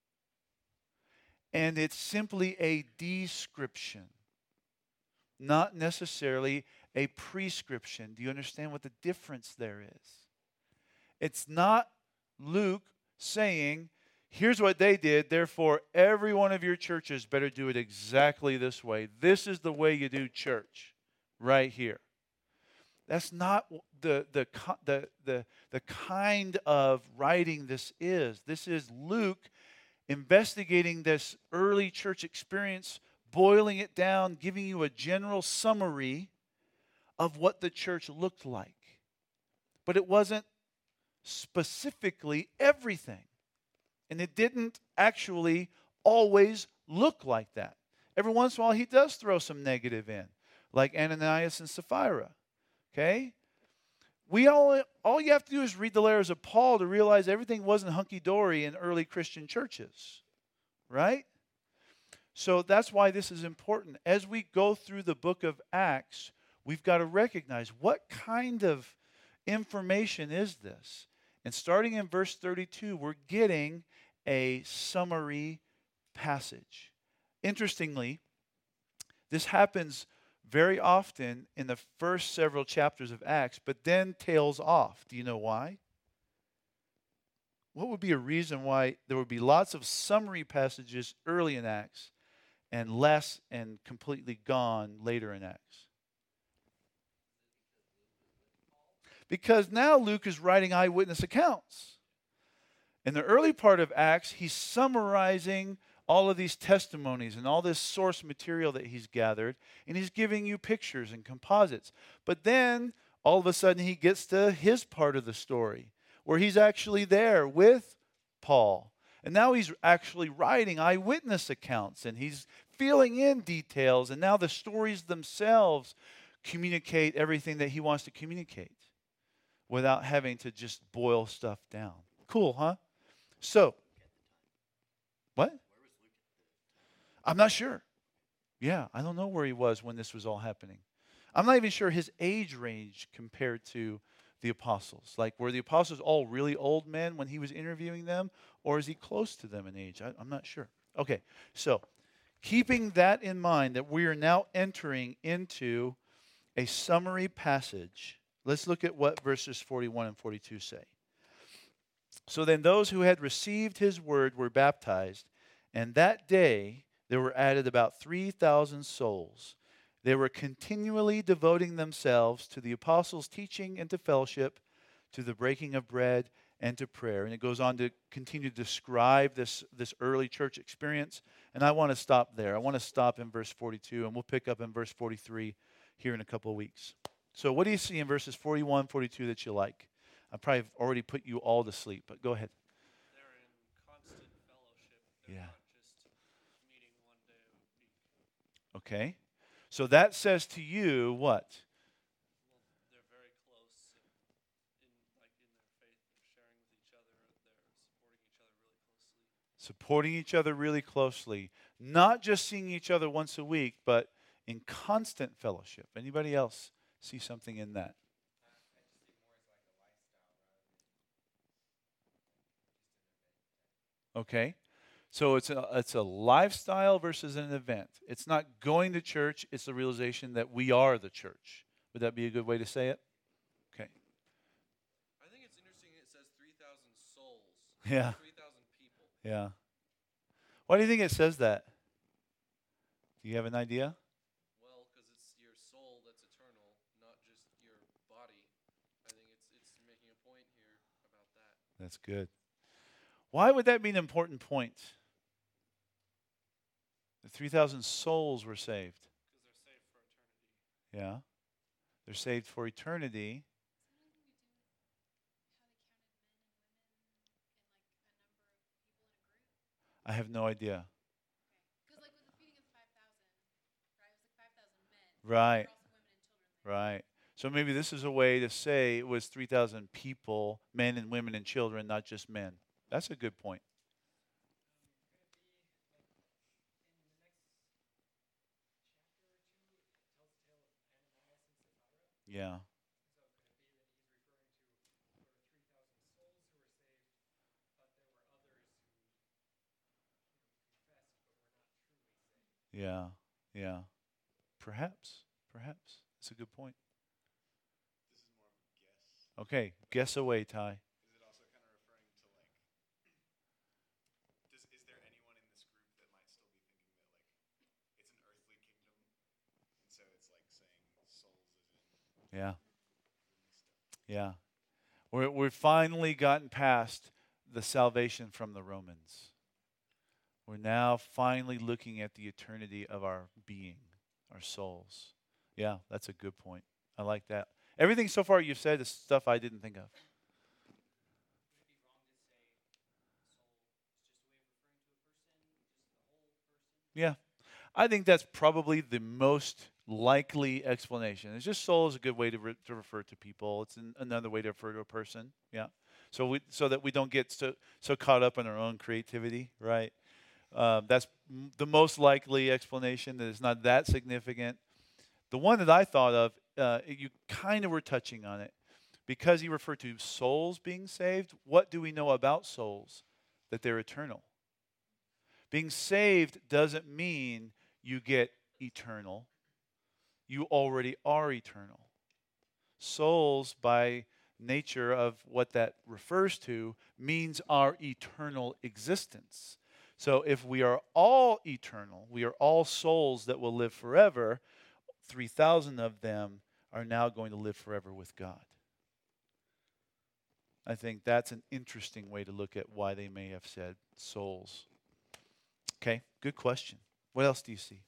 Speaker 1: And it's simply a description, not necessarily a prescription. Do you understand what the difference there is? It's not Luke saying, here's what they did, therefore every one of your churches better do it exactly this way. This is the way you do church, right here. That's not the kind of writing this is. This is Luke investigating this early church experience, boiling it down, giving you a general summary of what the church looked like. But it wasn't specifically everything. And it didn't actually always look like that. Every once in a while, he does throw some negative in, like Ananias and Sapphira. Okay? All you have to do is read the letters of Paul to realize everything wasn't hunky-dory in early Christian churches. Right? So that's why this is important. As we go through the book of Acts, we've got to recognize what kind of information is this? And starting in verse 32, we're getting a summary passage. Interestingly, this happens very often in the first several chapters of Acts, but then tails off. Do you know why? What would be a reason why there would be lots of summary passages early in Acts and less and completely gone later in Acts? Because now Luke is writing eyewitness accounts. In the early part of Acts, he's summarizing all of these testimonies and all this source material that he's gathered, and he's giving you pictures and composites. But then, all of a sudden, he gets to his part of the story, where he's actually there with Paul. And now he's actually writing eyewitness accounts, and he's filling in details, and now the stories themselves communicate everything that he wants to communicate without having to just boil stuff down. Cool, huh? So, what? I'm not sure. Yeah, I don't know where he was when this was all happening. I'm not even sure his age range compared to the apostles. Like, were the apostles all really old men when he was interviewing them, or is he close to them in age? I'm not sure. Okay, so keeping that in mind, that we are now entering into a summary passage, let's look at what verses 41 and 42 say. So then those who had received his word were baptized, and that day there were added about 3,000 souls. They were continually devoting themselves to the apostles' teaching and to fellowship, to the breaking of bread and to prayer. And it goes on to continue to describe this early church experience. And I want to stop there. I want to stop in verse 42, and we'll pick up in verse 43 here in a couple of weeks. So what do you see in verses 41, 42 that you like? I probably have already put you all to sleep, but go ahead.
Speaker 3: They're in constant fellowship. They're
Speaker 1: Yeah.
Speaker 3: not
Speaker 1: Okay? So that says to you what?
Speaker 3: Well, they're very close in like in their faith. They're sharing with each other. They're supporting each other really closely.
Speaker 1: Supporting each other really closely. Not just seeing each other once a week, but in constant fellowship. Anybody else see something in that? Okay. So it's a lifestyle versus an event. It's not going to church, it's the realization that we are the church. Would that be a good way to say it? Okay.
Speaker 3: I think it's interesting. It says 3,000 souls.
Speaker 1: Yeah.
Speaker 3: 3,000 people.
Speaker 1: Yeah. Why do you think it says that? Do you have an idea?
Speaker 3: Well, because it's your soul that's eternal, not just your body. I think it's making a point here about that.
Speaker 1: That's good. Why would that be an important point? The 3,000 souls were saved.
Speaker 3: Because they're saved for eternity.
Speaker 1: Yeah. They're saved for eternity. I have no idea.
Speaker 4: Because like with the feeding of the 5,000, right? It was like 5,000 men.
Speaker 1: Right.
Speaker 4: There were also women and children there.
Speaker 1: Right. So maybe this is a way to say it was 3,000 people, men and women and children, not just men. That's a good point. Yeah. Yeah. Yeah. Perhaps. Perhaps. That's a good point.
Speaker 2: This is more of a guess.
Speaker 1: Okay. Guess away, Ty.
Speaker 2: Is it also kind of referring to like, is there anyone in this group that might still be thinking that like it's an earthly kingdom, and so it's like saying souls is in
Speaker 1: Yeah.
Speaker 2: stuff.
Speaker 1: Yeah. We've finally gotten past the salvation from the Romans. We're now finally looking at the eternity of our being, our souls. Yeah, that's a good point. I like that. Everything so far you've said is stuff I didn't think of. Yeah. I think that's probably the most likely explanation. It's just soul is a good way to refer to people. It's another way to refer to a person. Yeah. So that we don't get so caught up in our own creativity, right? That's the most likely explanation, that it's not that significant. The one that I thought of, you kind of were touching on it. Because you refer to souls being saved, what do we know about souls? That they're eternal. Being saved doesn't mean you get eternal. You already are eternal. Souls, by nature of what that refers to, means our eternal existence. So if we are all eternal, we are all souls that will live forever, 3,000 of them are now going to live forever with God. I think that's an interesting way to look at why they may have said souls. Okay, good question. What else do you see?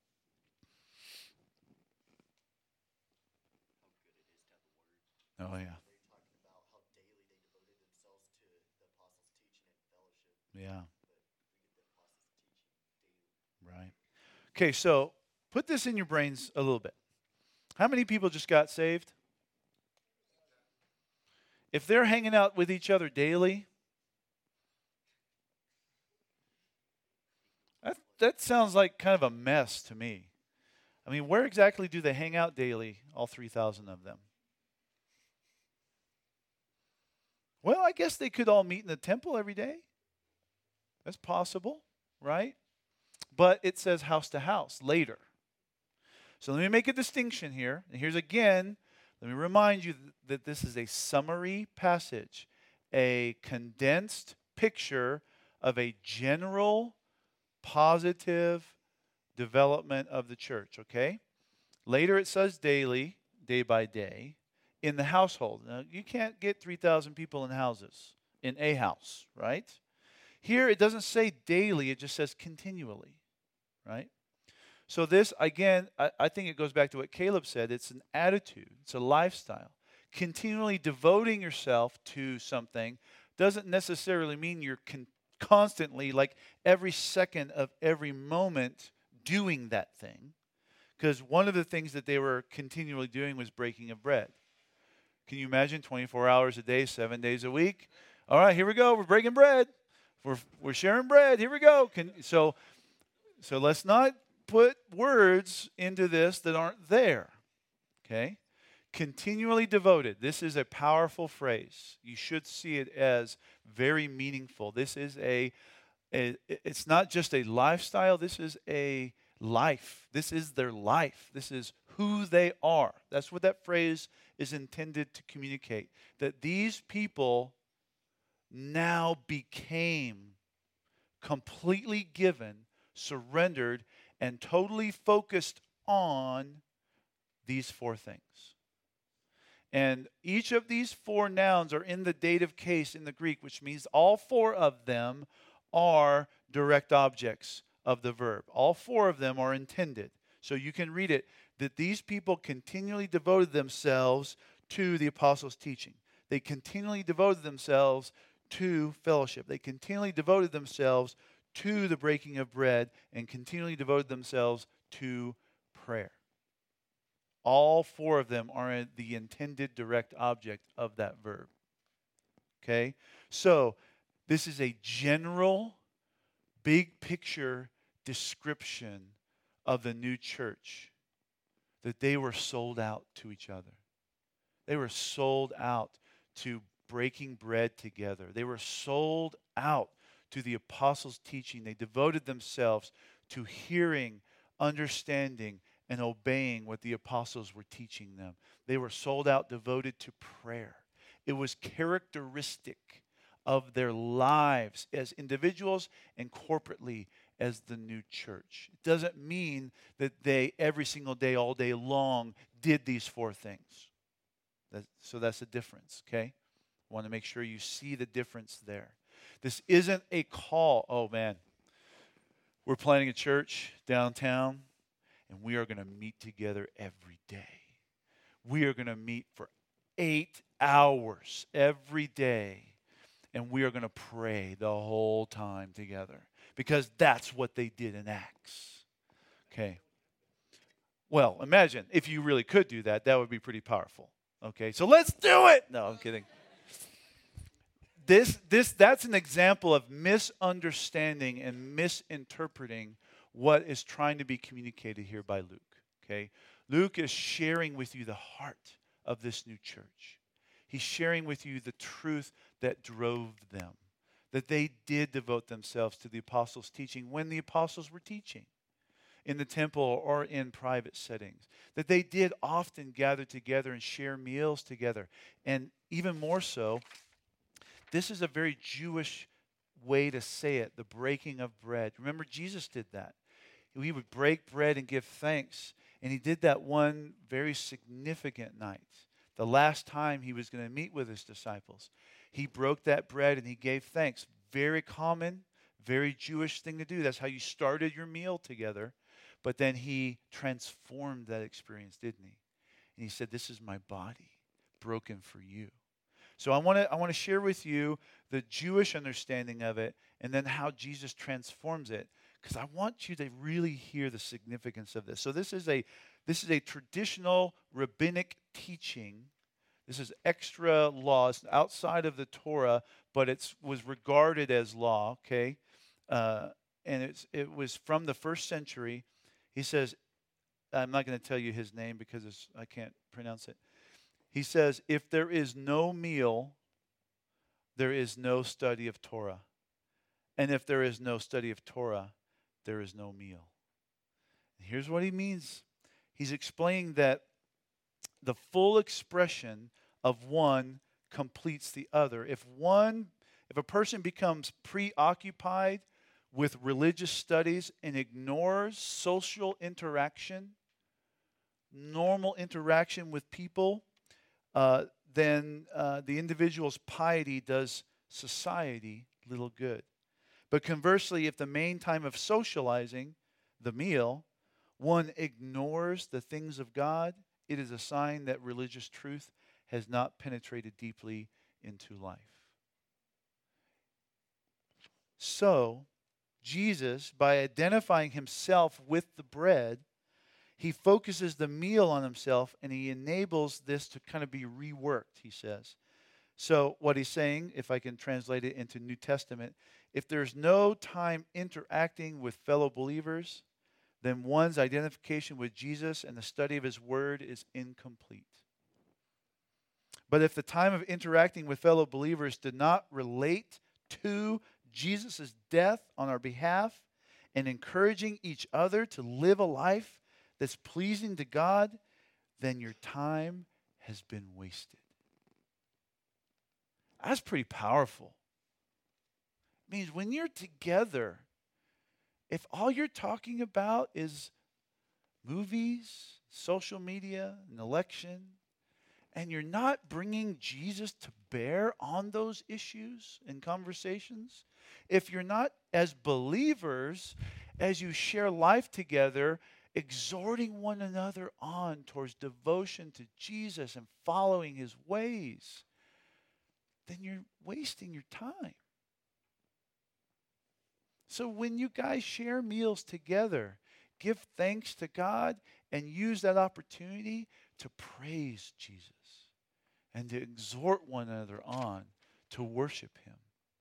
Speaker 2: How good it is to have the word.
Speaker 1: Oh, yeah.
Speaker 2: They talked about how daily they devoted themselves to the apostles' teaching and fellowship.
Speaker 1: Yeah,
Speaker 2: But we get the apostles' teaching daily.
Speaker 1: right. Okay, so put this in your brains a little bit. How many people just got saved? If they're hanging out with each other daily, that sounds like kind of a mess to me. I mean, where exactly do they hang out daily, all 3,000 of them? Well, I guess they could all meet in the temple every day. That's possible, right? But it says house to house later. So let me make a distinction here. And here's again, let me remind you that this is a summary passage, a condensed picture of a general positive development of the church, okay? Later it says daily, day by day, in the household. Now, you can't get 3,000 people in houses, in a house, right? Here it doesn't say daily, it just says continually, right? So this, again, I think it goes back to what Caleb said. It's an attitude. It's a lifestyle. Continually devoting yourself to something doesn't necessarily mean you're constantly, like every second of every moment, doing that thing, Because one of the things that they were continually doing was breaking of bread. Can you imagine 24 hours a day, 7 days a week? All right, here we go. We're breaking bread. We're sharing bread. Here we go. So let's not put words into this that aren't there. Okay? Continually devoted. This is a powerful phrase. You should see it as very meaningful. This is it's not just a lifestyle. This is a life. This is their life. This is who they are. That's what that phrase is intended to communicate. That these people now became completely given, surrendered, and totally focused on these four things. And each of these four nouns are in the dative case in the Greek, which means all four of them are direct objects of the verb. All four of them are intended. So you can read it, that these people continually devoted themselves to the apostles' teaching. They continually devoted themselves to fellowship. They continually devoted themselves to the breaking of bread and continually devoted themselves to prayer. All four of them are the intended direct object of that verb. Okay? So, this is a general, big picture description of the new church. That they were sold out to each other. They were sold out to breaking bread together. They were sold out to the apostles' teaching. They devoted themselves to hearing, understanding, and obeying what the apostles were teaching them. They were sold out, devoted to prayer. It was characteristic of their lives as individuals and corporately as the new church. It doesn't mean that they, every single day, all day long, did these four things. So that's the difference, okay? I want to make sure you see the difference there. This isn't a call, oh man, we're planning a church downtown, and we are going to meet together every day. We are going to meet for 8 hours every day. And we are going to pray the whole time together. Because that's what they did in Acts. Okay. Well, imagine if you really could do that. That would be pretty powerful. Okay, so let's do it. No, I'm kidding. That's an example of misunderstanding and misinterpreting what is trying to be communicated here by Luke. Okay? Luke is sharing with you the heart of this new church. He's sharing with you the truth that drove them, that they did devote themselves to the apostles' teaching when the apostles were teaching in the temple or in private settings, that they did often gather together and share meals together. And even more so, this is a very Jewish way to say it, the breaking of bread. Remember, Jesus did that. He would break bread and give thanks. And he did that one very significant night. The last time he was going to meet with his disciples. He broke that bread and he gave thanks. Very common, very Jewish thing to do. That's how you started your meal together. But then he transformed that experience, didn't he? And he said, this is my body broken for you. So I want to share with you the Jewish understanding of it and then how Jesus transforms it, because I want you to really hear the significance of this. So this is a traditional rabbinic teaching. This is extra laws outside of the Torah, but it was regarded as law, okay? And it was from the first century. He says, I'm not going to tell you his name because I can't pronounce it. He says, if there is no meal, there is no study of Torah. And if there is no study of Torah, there is no meal. And here's what he means. He's explaining that the full expression of one completes the other. If a person becomes preoccupied with religious studies and ignores social interaction, normal interaction with people, then the individual's piety does society little good. But conversely, if the main time of socializing, the meal, one ignores the things of God, it is a sign that religious truth has not penetrated deeply into life. So, Jesus, by identifying himself with the bread, He focuses the meal on himself, and he enables this to kind of be reworked, he says. So what he's saying, if I can translate it into New Testament, if there's no time interacting with fellow believers, then one's identification with Jesus and the study of his word is incomplete. But if the time of interacting with fellow believers did not relate to Jesus' death on our behalf and encouraging each other to live a life that's pleasing to God, then your time has been wasted. That's pretty powerful. It means when you're together, if all you're talking about is movies, social media, an election, and you're not bringing Jesus to bear on those issues and conversations, if you're not, as believers, as you share life together, exhorting one another on towards devotion to Jesus and following his ways, then you're wasting your time. So when you guys share meals together, give thanks to God and use that opportunity to praise Jesus and to exhort one another on to worship him.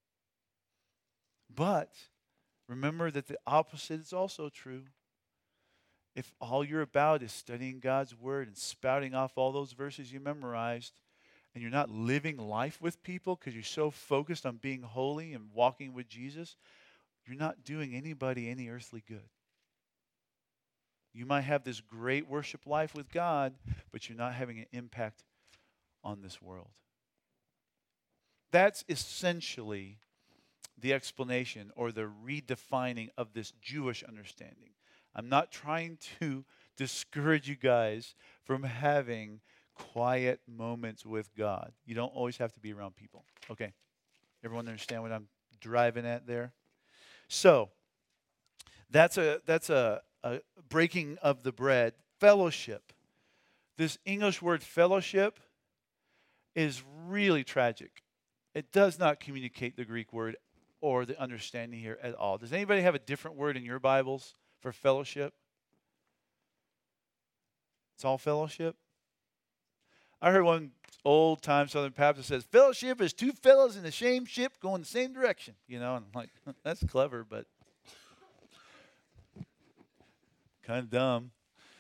Speaker 1: But remember that the opposite is also true. If all you're about is studying God's word and spouting off all those verses you memorized, and you're not living life with people because you're so focused on being holy and walking with Jesus, you're not doing anybody any earthly good. You might have this great worship life with God, but you're not having an impact on this world. That's essentially the explanation or the redefining of this Jewish understanding. I'm not trying to discourage you guys from having quiet moments with God. You don't always have to be around people. Okay. Everyone understand what I'm driving at there? So, that's a breaking of the bread. Fellowship. This English word fellowship is really tragic. It does not communicate the Greek word or the understanding here at all. Does anybody have a different word in your Bibles for fellowship? It's all fellowship? I heard one old-time Southern Baptist says, fellowship is two fellows in the same ship going the same direction. You know, and I'm like, that's clever, but kind of dumb.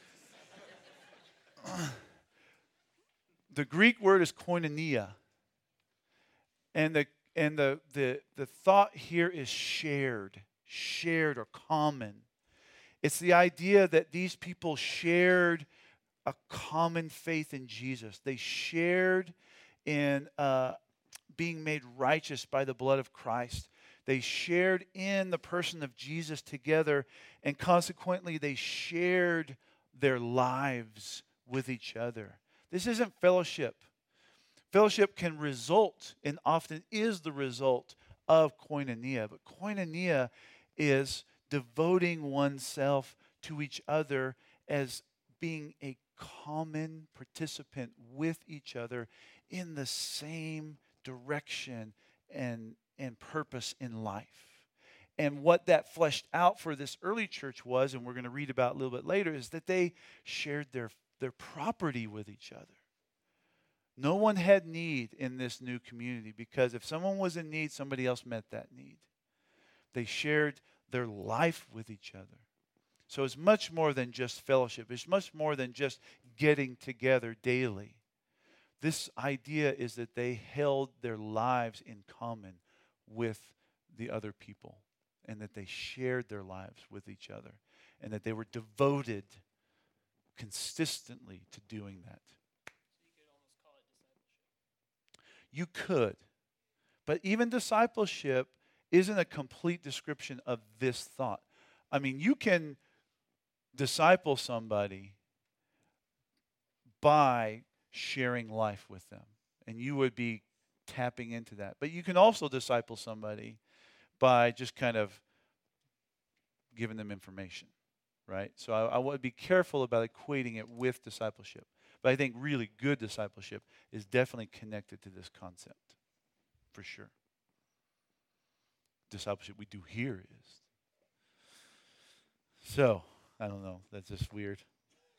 Speaker 1: The Greek word is koinonia. And the thought here is shared or common. It's the idea that these people shared a common faith in Jesus. They shared in being made righteous by the blood of Christ. They shared in the person of Jesus together, and consequently they shared their lives with each other. This isn't fellowship. Fellowship can result, and often is the result, of koinonia. But koinonia is devoting oneself to each other as being a common participant with each other in the same direction and purpose in life. And what that fleshed out for this early church was, and we're going to read about a little bit later, is that they shared their property with each other. No one had need in this new community because if someone was in need, somebody else met that need. They shared their life with each other. So it's much more than just fellowship. It's much more than just getting together daily. This idea is that they held their lives in common with the other people and that they shared their lives with each other and that they were devoted consistently to doing that. You could. But even discipleship isn't a complete description of this thought. I mean, you can disciple somebody by sharing life with them, and you would be tapping into that. But you can also disciple somebody by just kind of giving them information, right? So I would be careful about equating it with discipleship. But I think really good discipleship is definitely connected to this concept, for sure. Discipleship we do here is. So, I don't know, that's just weird.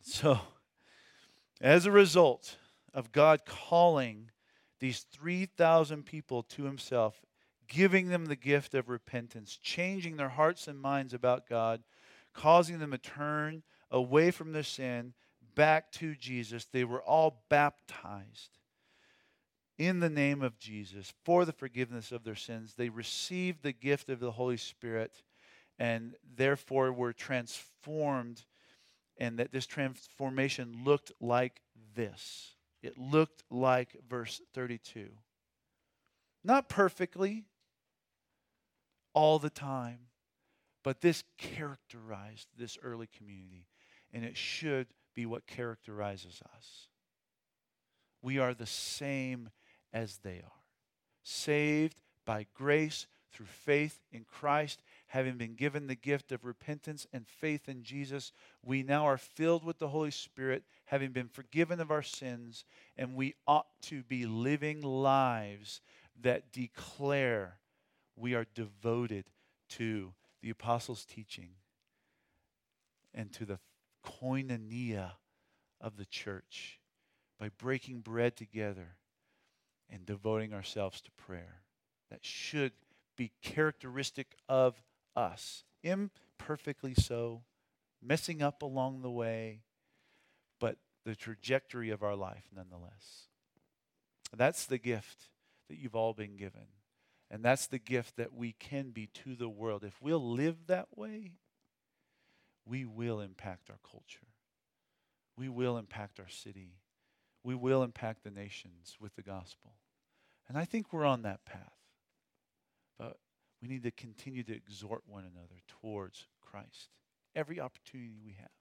Speaker 1: So, as a result of God calling these 3,000 people to himself, giving them the gift of repentance, changing their hearts and minds about God, causing them to turn away from their sin back to Jesus, they were all baptized in the name of Jesus for the forgiveness of their sins. They received the gift of the Holy Spirit and therefore were transformed, and that this transformation looked like this. It looked like verse 32. Not perfectly all the time, but this characterized this early community, and it should be what characterizes us. We are the same as they are, saved by grace through faith in Christ, having been given the gift of repentance and faith in Jesus. We now are filled with the Holy Spirit, having been forgiven of our sins, and we ought to be living lives that declare we are devoted to the apostles' teaching and to the koinonia of the church by breaking bread together and devoting ourselves to prayer. That should be characteristic of us. Imperfectly so, messing up along the way, but the trajectory of our life nonetheless. That's the gift that you've all been given. And that's the gift that we can be to the world. If we'll live that way, we will impact our culture. We will impact our city. We will impact the nations with the gospel. And I think we're on that path. But we need to continue to exhort one another towards Christ. Every opportunity we have.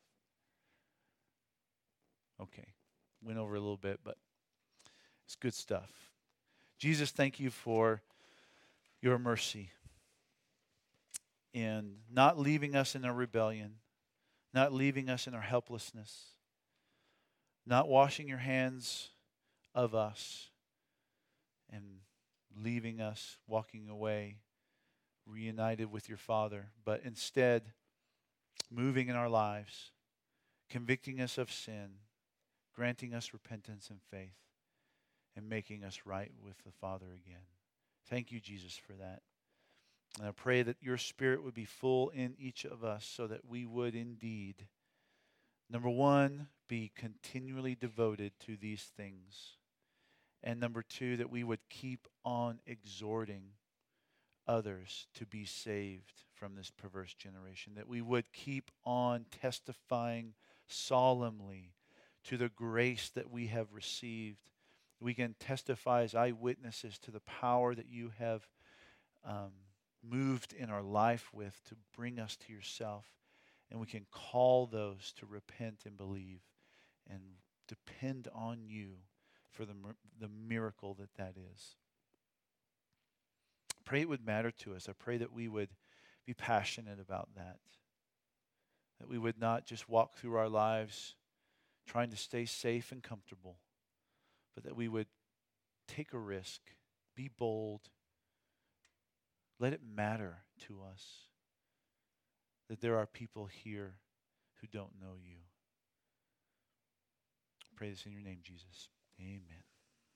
Speaker 1: Okay, went over a little bit, but it's good stuff. Jesus, thank you for your mercy in not leaving us in our rebellion, not leaving us in our helplessness, not washing your hands of us and leaving us walking away reunited with your Father, but instead moving in our lives, convicting us of sin, granting us repentance and faith, and making us right with the Father again. Thank you, Jesus, for that. And I pray that your Spirit would be full in each of us so that we would indeed, number one, be continually devoted to these things. And number two, that we would keep on exhorting others to be saved from this perverse generation. That we would keep on testifying solemnly to the grace that we have received. We can testify as eyewitnesses to the power that you have moved in our life with to bring us to yourself. And we can call those to repent and believe and depend on you for the miracle that is. I pray it would matter to us. I pray that we would be passionate about that. That we would not just walk through our lives trying to stay safe and comfortable, but that we would take a risk, be bold, let it matter to us that there are people here who don't know you. I pray this in your name, Jesus. Amen.